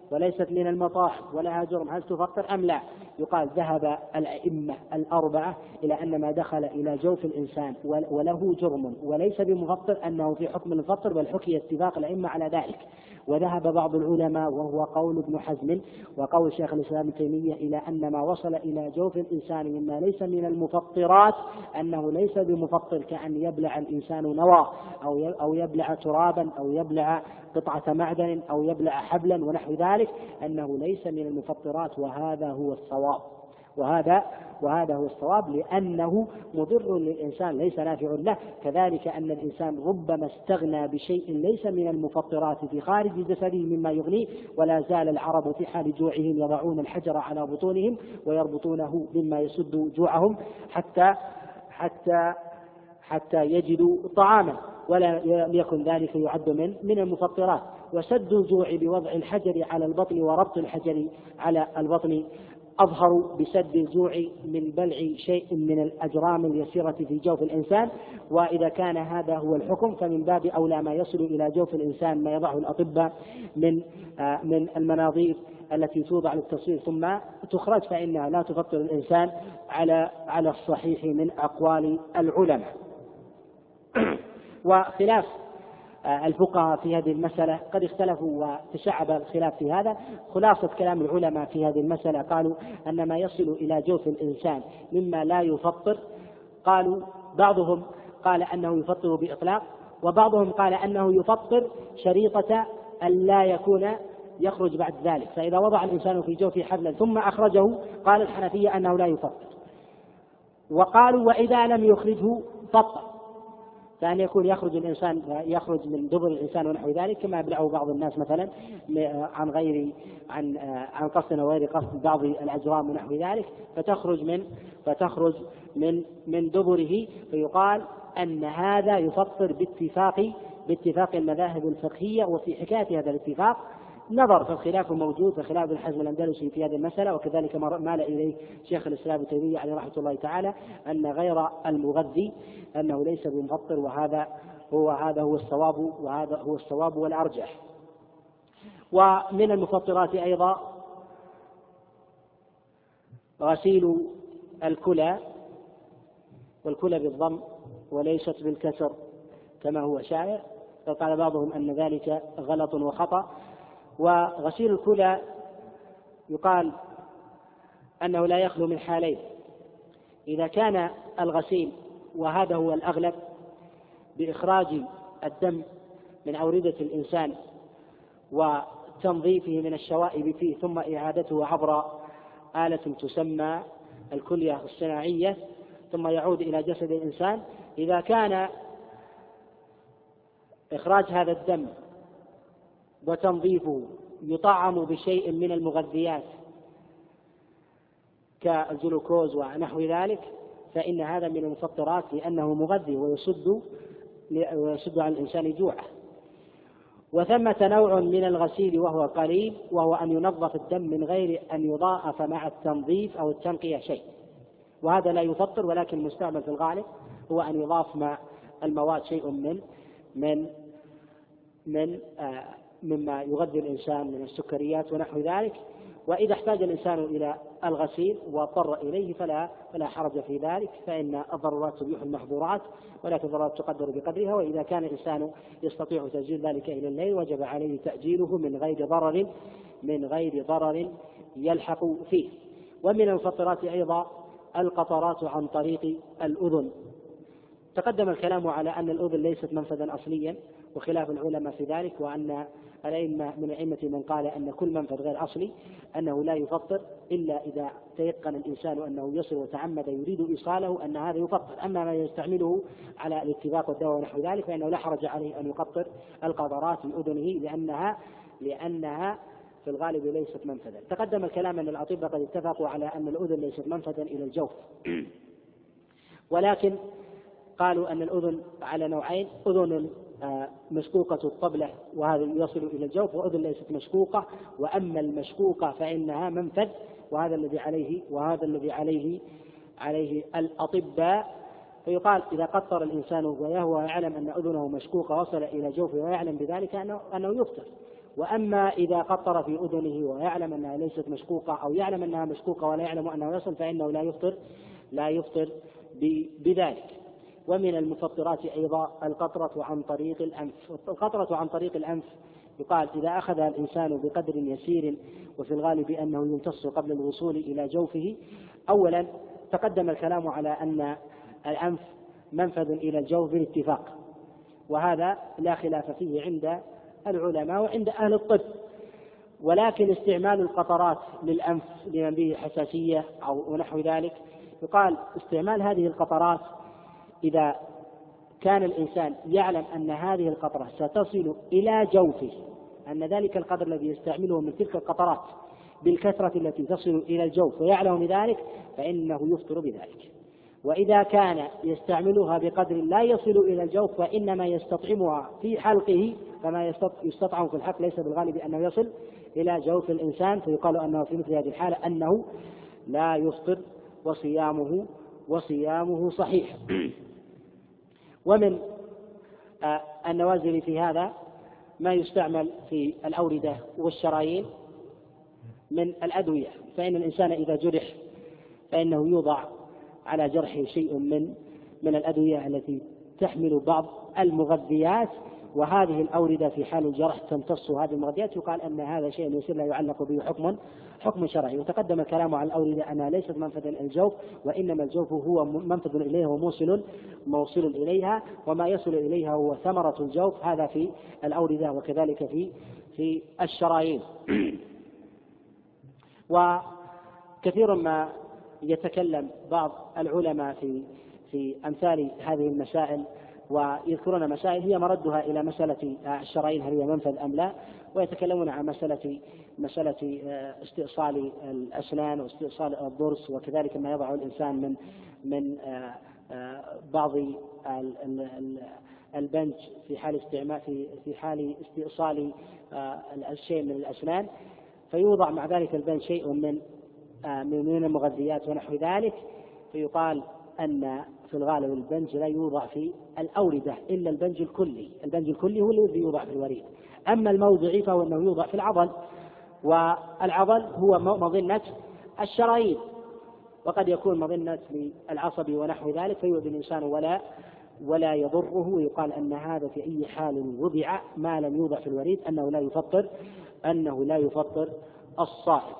وليست من المطاحن ولها جرم، هل تفطر أم لا؟ يقال ذهب الأئمة الأربعة إلى أن ما دخل إلى جوف الإنسان وله جرم وليس بمفطر أنه في حكم المفطر، بل حكي اتفاق الأئمة على ذلك. وذهب بعض العلماء وهو قول ابن حزم وقول شيخ الإسلام ابن تيمية إلى أن ما وصل إلى جوف الإنسان مما ليس من المفطرات أنه ليس بمفطر، كأن يبلع الإنسان نوى أو يبلع ترابا أو يبلع قطعة معدن أو يبلع حبلا ونحو ذلك، أنه ليس من المفطرات، وهذا هو الصواب. وهذا وهذا هو الصواب لأنه مضر للإنسان ليس نافع له. كذلك أن الإنسان ربما استغنى بشيء ليس من المفطرات في خارج جسده مما يغنيه، ولا زال العرب في حال جوعهم يضعون الحجر على بطونهم ويربطونه مما يسد جوعهم حتى حتى حتى يجدوا طعاما، ولا يكن ذلك يعد من من المفطرات. وسد الجوع بوضع الحجر على البطن وربط الحجر على البطن أظهر بسد الجوع من بلع شيء من الأجرام اليسيرة في جوف الإنسان. وإذا كان هذا هو الحكم فمن باب أولى ما يصل إلى جوف الإنسان ما يضعه الأطباء من من المناظير التي توضع للتصوير ثم تخرج، فإنها لا تفطر الإنسان على على الصحيح من أقوال العلماء. وخلاف الفقهاء في هذه المسألة قد اختلفوا وتشعب الخلاف في هذا. خلاصة كلام العلماء في هذه المسألة قالوا أن ما يصل إلى جوف الإنسان مما لا يفطر، قالوا بعضهم قال أنه يفطر بإطلاق، وبعضهم قال أنه يفطر شريطة أن لا يكون يخرج بعد ذلك، فإذا وضع الإنسان في جوفه حبلا ثم أخرجه قال الحنفية أنه لا يفطر. وقالوا وإذا لم يخرجه فطر، فأن يكون يخرج الإنسان يخرج من دبر الإنسان ونحو ذلك كما يبلعه بعض الناس مثلا عن غير عن عن قصد أو غير قصد بعض الأجرام ونحو ذلك، فتخرج من فتخرج من من دبره، فيقال أن هذا يفطر باتفاق باتفاق المذاهب الفقهية. وفي حكاية هذا الاتفاق نظر، فالخلاف موجود، فخلاف ابن حزم الأندلسي في هذه المسألة، وكذلك مال إليه شيخ الإسلام ابن تيمية عليه رحمة الله تعالى أن غير المغذي أنه ليس بمفطر، وهذا هو هذا هو الصواب وهذا هو الصواب والأرجح. ومن المفطرات أيضا غسيل الكلى، والكلى بالضم وليست بالكسر كما هو شائع، فقال بعضهم أن ذلك غلط وخطأ. وغسيل الكلى يقال أنه لا يخلو من حالين: إذا كان الغسيل، وهذا هو الأغلب، بإخراج الدم من أوردة الإنسان وتنظيفه من الشوائب فيه ثم إعادته عبر آلة تسمى الكلية الصناعية ثم يعود إلى جسد الإنسان، إذا كان إخراج هذا الدم وتنظيفه يطعم بشيء من المغذيات كالجلوكوز ونحو ذلك، فإن هذا من المفطرات لأنه مغذي ويسد ويسد عن الإنسان جوعه. وثمة نوع من الغسيل وهو قليل، وهو أن ينظف الدم من غير أن يضاعف مع التنظيف أو التنقية شيء، وهذا لا يفطر، ولكن المستعمل في الغالب هو أن يضاف مع المواد شيء من من من آه مما يغذي الإنسان من السكريات ونحو ذلك. وإذا احتاج الإنسان إلى الغسيل واضطر إليه فلا فلا حرج في ذلك، فإن الضرورات تبيح المحظورات، ولكن الضرورات تقدر بقدرها. وإذا كان الإنسان يستطيع تأجيل ذلك إلى الليل وجب عليه تأجيله من غير ضرر من غير ضرر يلحق فيه. ومن المفطرات أيضا القطرات عن طريق الأذن. تقدم الكلام على أن الأذن ليست منفذا أصليا، وخلاف العلماء في ذلك، وأن الأئمة من الأئمة من قال أن كل منفذ غير أصلي أنه لا يفطر إلا إذا تيقن الإنسان أنه يصل وتعمد يريد إيصاله أن هذا يفطر. أما ما يستعمله على الاتفاق والدواء ونحو ذلك فإنه لا حرج عليه أن يقطر القطرات من أذنه لأنها لأنها في الغالب ليست منفذا. تقدم الكلام أن الأطباء قد اتفقوا على أن الأذن ليست منفذا إلى الجوف، ولكن قالوا أن الأذن على نوعين: أذن مشقوقة الطبلة وهذا يصل إلى الجوف، وأذن ليست مشقوقة، وأما المشقوقة فإنها منفذ، وهذا الذي عليه وهذا الذي عليه عليه الأطباء. فيقال إذا قطر الإنسان وهو يعلم أن أذنه مشقوقة وصل إلى جوفه ويعلم بذلك أنه, أنه يفطر. وأما إذا قطر في أذنه ويعلم أنها ليست مشقوقة أو يعلم أنها مشقوقة ولا يعلم أنه يصل فإنه لا يفطر لا يفطر بذلك. ومن المفطرات أيضا القطرة عن طريق الأنف. القطرة عن طريق الأنف يقال إذا أخذ الإنسان بقدر يسير وفي الغالب أنه يمتص قبل الوصول إلى جوفه. أولا تقدم الكلام على أن الأنف منفذ إلى الجوف بالاتفاق، وهذا لا خلاف فيه عند العلماء وعند أهل الطب، ولكن استعمال القطرات للأنف لمن به حساسية أو نحو ذلك يقال استعمال هذه القطرات إذا كان الإنسان يعلم أن هذه القطرة ستصل إلى جوفه، أن ذلك القدر الذي يستعمله من تلك القطرات بالكثرة التي تصل إلى الجوف ويعلم بذلك فإنه يفطر بذلك. وإذا كان يستعملها بقدر لا يصل إلى الجوف وإنما يستطعمها في حلقه كما يستطعم في الحلق ليس بالغالب أنه يصل إلى جوف الإنسان، فيقال أنه في مثل هذه الحالة أنه لا يفطر وصيامه وصيامه صحيح. ومن النوازل في هذا ما يستعمل في الأوردة والشرايين من الأدوية، فإن الإنسان إذا جرح فإنه يوضع على جرحه شيء من من الأدوية التي تحمل بعض المغذيات، وهذه الأوردة في حال الجرح تمتص هذه المغذيات، يقال أن هذا شيء يسير لا يعلق به حكم حكم شرعي. وتقدم الكلام عن الأوردة أنها ليست منفذا إلى الجوف، وإنما الجوف هو منفذ إليها وموصل موصل إليها، وما يصل إليها هو ثمرة الجوف، هذا في الأوردة وكذلك في في الشرايين. وكثير ما يتكلم بعض العلماء في في أمثال هذه المسائل ويذكرون مسائل هي مردها إلى مسألة الشرايين هل هي منفذ أم لا، ويتكلمون عن مسألة مسألة استئصال الأسنان واستئصال الضرس، وكذلك ما يضع الإنسان من من بعض البنج في حال استعمال في في حال استئصال الشيء من الأسنان، فيوضع مع ذلك البنج شيء من من المغذيات ونحو ذلك، فيقال أن في الغالب البنج لا يوضع في الأوردة إلا البنج الكلي، البنج الكلي هو الذي يوضع في الوريد، أما الموضعي فهو أنه يوضع في العضل، والعضل هو مظنة الشرايين، وقد يكون مظنة للعصب ونحو ذلك فيؤذي الإنسان ولا ولا يضره، ويقال أن هذا في أي حال وضع ما لم يوضع في الوريد أنه لا يفطر أنه لا يفطر الصائم.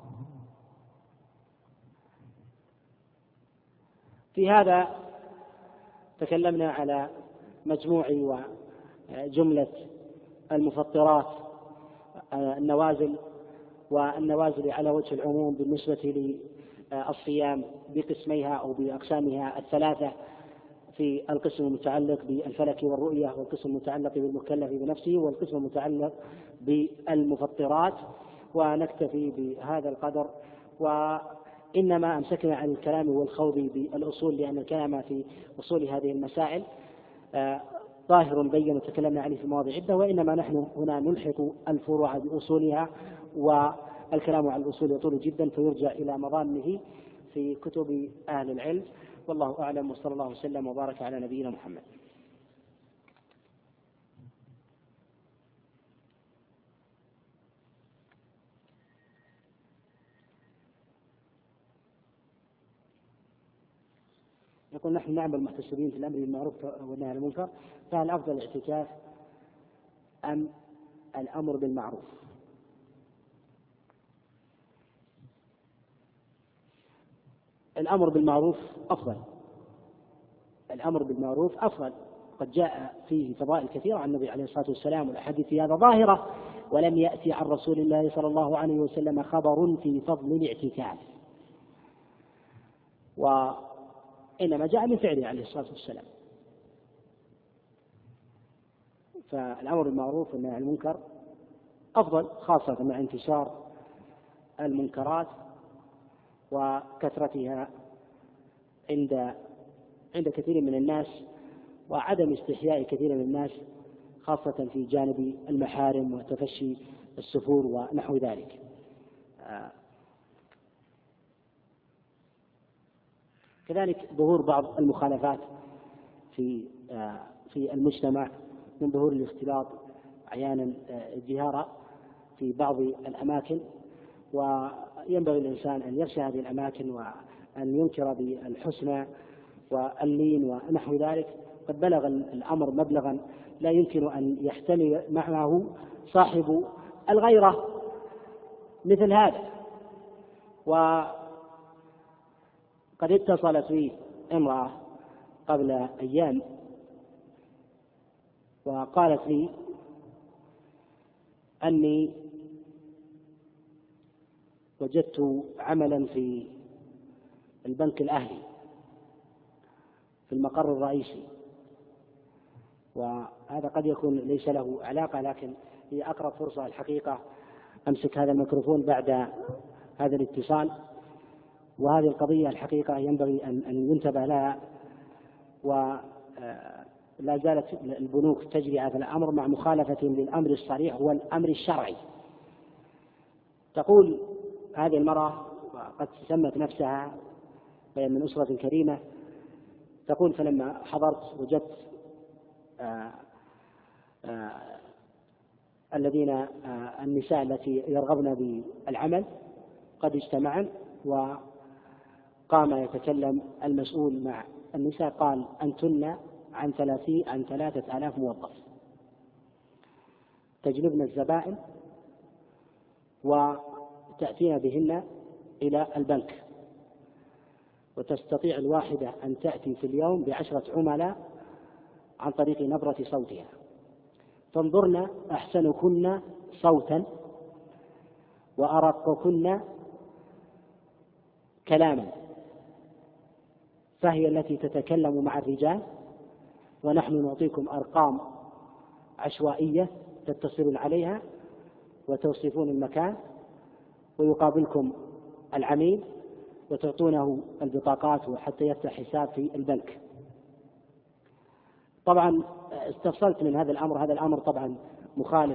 في هذا تكلمنا على مجموع وجملة المفطرات النوازل، والنوازل على وجه العموم بالنسبة للصيام بقسميها أو بأقسامها الثلاثة، في القسم المتعلق بالفلك والرؤية، والقسم المتعلق بالمكلف بنفسه، والقسم المتعلق بالمفطرات. ونكتفي بهذا القدر، وإنما أمسكنا عن الكلام والخوض بالأصول لأن الكلام في أصول هذه المسائل ظاهر بين وتكلمنا عليه في مواضع عدة، وإنما نحن هنا نلحق الفروع بأصولها، والكلام عن الأصول يطول جدا فيرجع إلى مضامه في كتب أهل العلم، والله أعلم، وصلى الله وسلم وبارك على نبينا محمد. يقول نحن نعمل محتسبين في الأمر بالمعروف والنهي عن المنكر، فهل أفضل الاعتكاف أم الأمر بالمعروف؟ الأمر بالمعروف أفضل، الأمر بالمعروف أفضل، قد جاء فيه فضائل كثيرة عن النبي عليه الصلاة والسلام، والأحاديث في هذا ظاهرة، ولم يأتي عن رسول الله صلى الله عليه وسلم خبر في فضل الاعتكاف، وإنما جاء من فعله عليه الصلاة والسلام. فالأمر بالمعروف والنهي عن المنكر أفضل، خاصة مع انتشار المنكرات وكثرتها عند عند كثير من الناس، وعدم استحياء كثير من الناس خاصة في جانب المحارم وتفشي السفور ونحو ذلك. كذلك ظهور بعض المخالفات في في المجتمع من ظهور الاختلاط أحيانا جهارا في بعض الأماكن، وينبغي الإنسان أن يخشى هذه الأماكن وأن ينكر بالحسنى واللين ونحو ذلك. قد بلغ الأمر مبلغا لا يمكن أن يحتمل معه صاحب الغيرة مثل هذا. وقد اتصلت بي امرأة قبل أيام وقالت لي أني وجدت عملا في البنك الأهلي في المقر الرئيسي، وهذا قد يكون ليس له علاقة، لكن هي أقرب فرصة الحقيقة أمسك هذا الميكروفون بعد هذا الاتصال. وهذه القضية الحقيقة ينبغي أن ينتبه لها، ولا زالت البنوك تجري هذا الأمر مع مخالفة للأمر الصريح والأمر الشرعي. تقول هذه المرأة وقد سمت نفسها من أسرة كريمة، تقول فلما حضرت وجدت آآ آآ الذين النساء التي يرغبن بالعمل قد اجتمعن، وقام يتكلم المسؤول مع النساء قال أنتن عن ثلاثين عن ثلاثة آلاف موظف تجلبن الزبائن وتأتين بهن إلى البنك، وتستطيع الواحدة أن تأتي في اليوم بعشرة عملاء عن طريق نبرة صوتها، فانظرن أحسنكن صوتا وأرقكن كلاما، فهي التي تتكلم مع الرجال، ونحن نعطيكم أرقام عشوائية تتصلون عليها وتوصفون المكان ويقابلكم العميل وتعطونه البطاقات وحتى يفتح حساب في البنك. طبعا استفصلت من هذا الأمر، هذا الأمر طبعا مخالف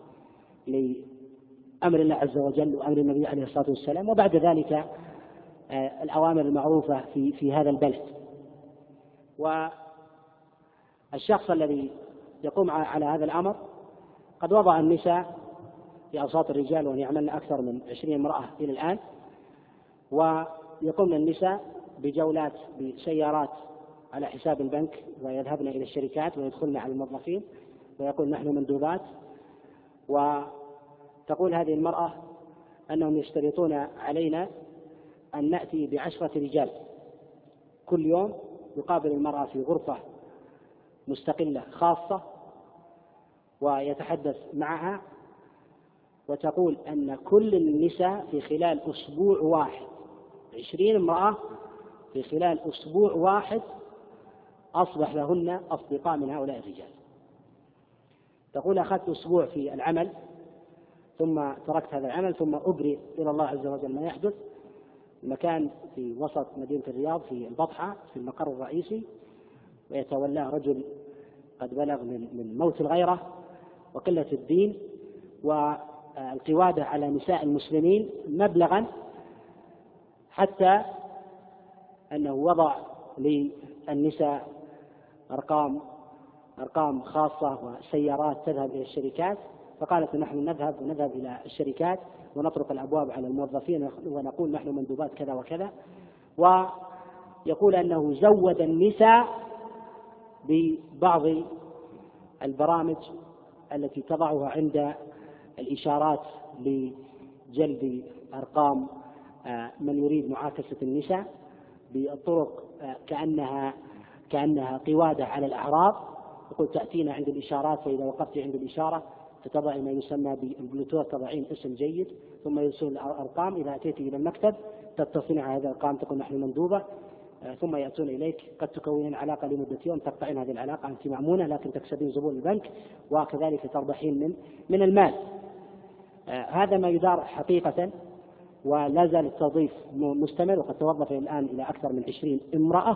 لأمر الله عز وجل وأمر النبي عليه الصلاة والسلام، وبعد ذلك الأوامر المعروفة في في هذا البلد. والشخص الذي يقوم على هذا الأمر قد وضع النساء في أوساط الرجال، وأن يعملن أكثر من عشرين امرأة إلى الآن، ويقومن النساء بجولات بسيارات على حساب البنك ويذهبن إلى الشركات ويدخلن على الموظفين ويقول نحن مندوبات. وتقول هذه المرأة أنهم يشترطون علينا أن نأتي بعشرة رجال كل يوم، يقابل المرأة في غرفة مستقلة خاصة ويتحدث معها، وتقول أن كل النساء في خلال أسبوع واحد، عشرين امرأة في خلال أسبوع واحد أصبح لهن أصدقاء من هؤلاء الرجال. تقول أخذت أسبوع في العمل ثم تركت هذا العمل، ثم أبرئ إلى الله عز وجل ما يحدث. المكان في وسط مدينة الرياض في البطحة في المقر الرئيسي، ويتولاه رجل قد بلغ من موت الغيرة وقلة الدين والقوادة على نساء المسلمين مبلغا، حتى أنه وضع للنساء أرقام أرقام خاصة وسيارات تذهب إلى الشركات، فقالت نحن نذهب ونذهب إلى الشركات ونطرق الأبواب على الموظفين ونقول نحن مندوبات كذا وكذا. ويقول أنه زود النساء ببعض البرامج التي تضعها عند الإشارات لجلب أرقام من يريد معاكسة النساء بطرق كأنها كأنها قوادة على الأعراض. يقول تأتينا عند الإشارات، فإذا وقفت عند الإشارة فتضع ما يسمى بالبلوتوث، تضعين اسم جيد ثم يرسل الأرقام، إذا أتيت إلى المكتب تتصلين على هذه الأرقام تقول نحن مندوبة، ثم يأتون إليك، قد تكونين علاقة لمدة يوم تقطعين هذه العلاقة، أنت مأمونة لكن تكسبين زبون البنك وكذلك تربحين من من المال. هذا ما يدار حقيقة، ولا زال التوظيف مستمر، وقد توظف الآن إلى أكثر من عشرين امرأة.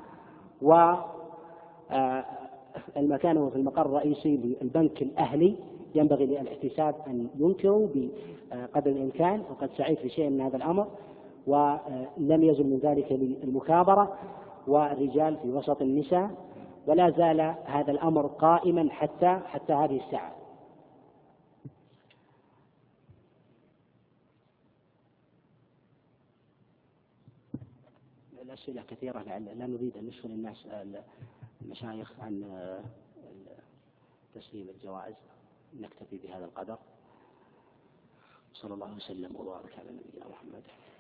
والمكان هو في المقر الرئيسي للبنك الأهلي، ينبغي للاحتساب أن ينكروا بقدر الإمكان، وقد سعيت في شيء من هذا الأمر، ولم يزل من ذلك للمكابرة والرجال في وسط النساء، ولا زال هذا الأمر قائما حتى حتى هذه الساعة. الأسئلة كثيرة، لا نريد أن نشغل الناس المشايخ عن تسليم الجوائز. نكتفي بهذا القدر. صلى الله وسلم وبارك على نبينا محمد.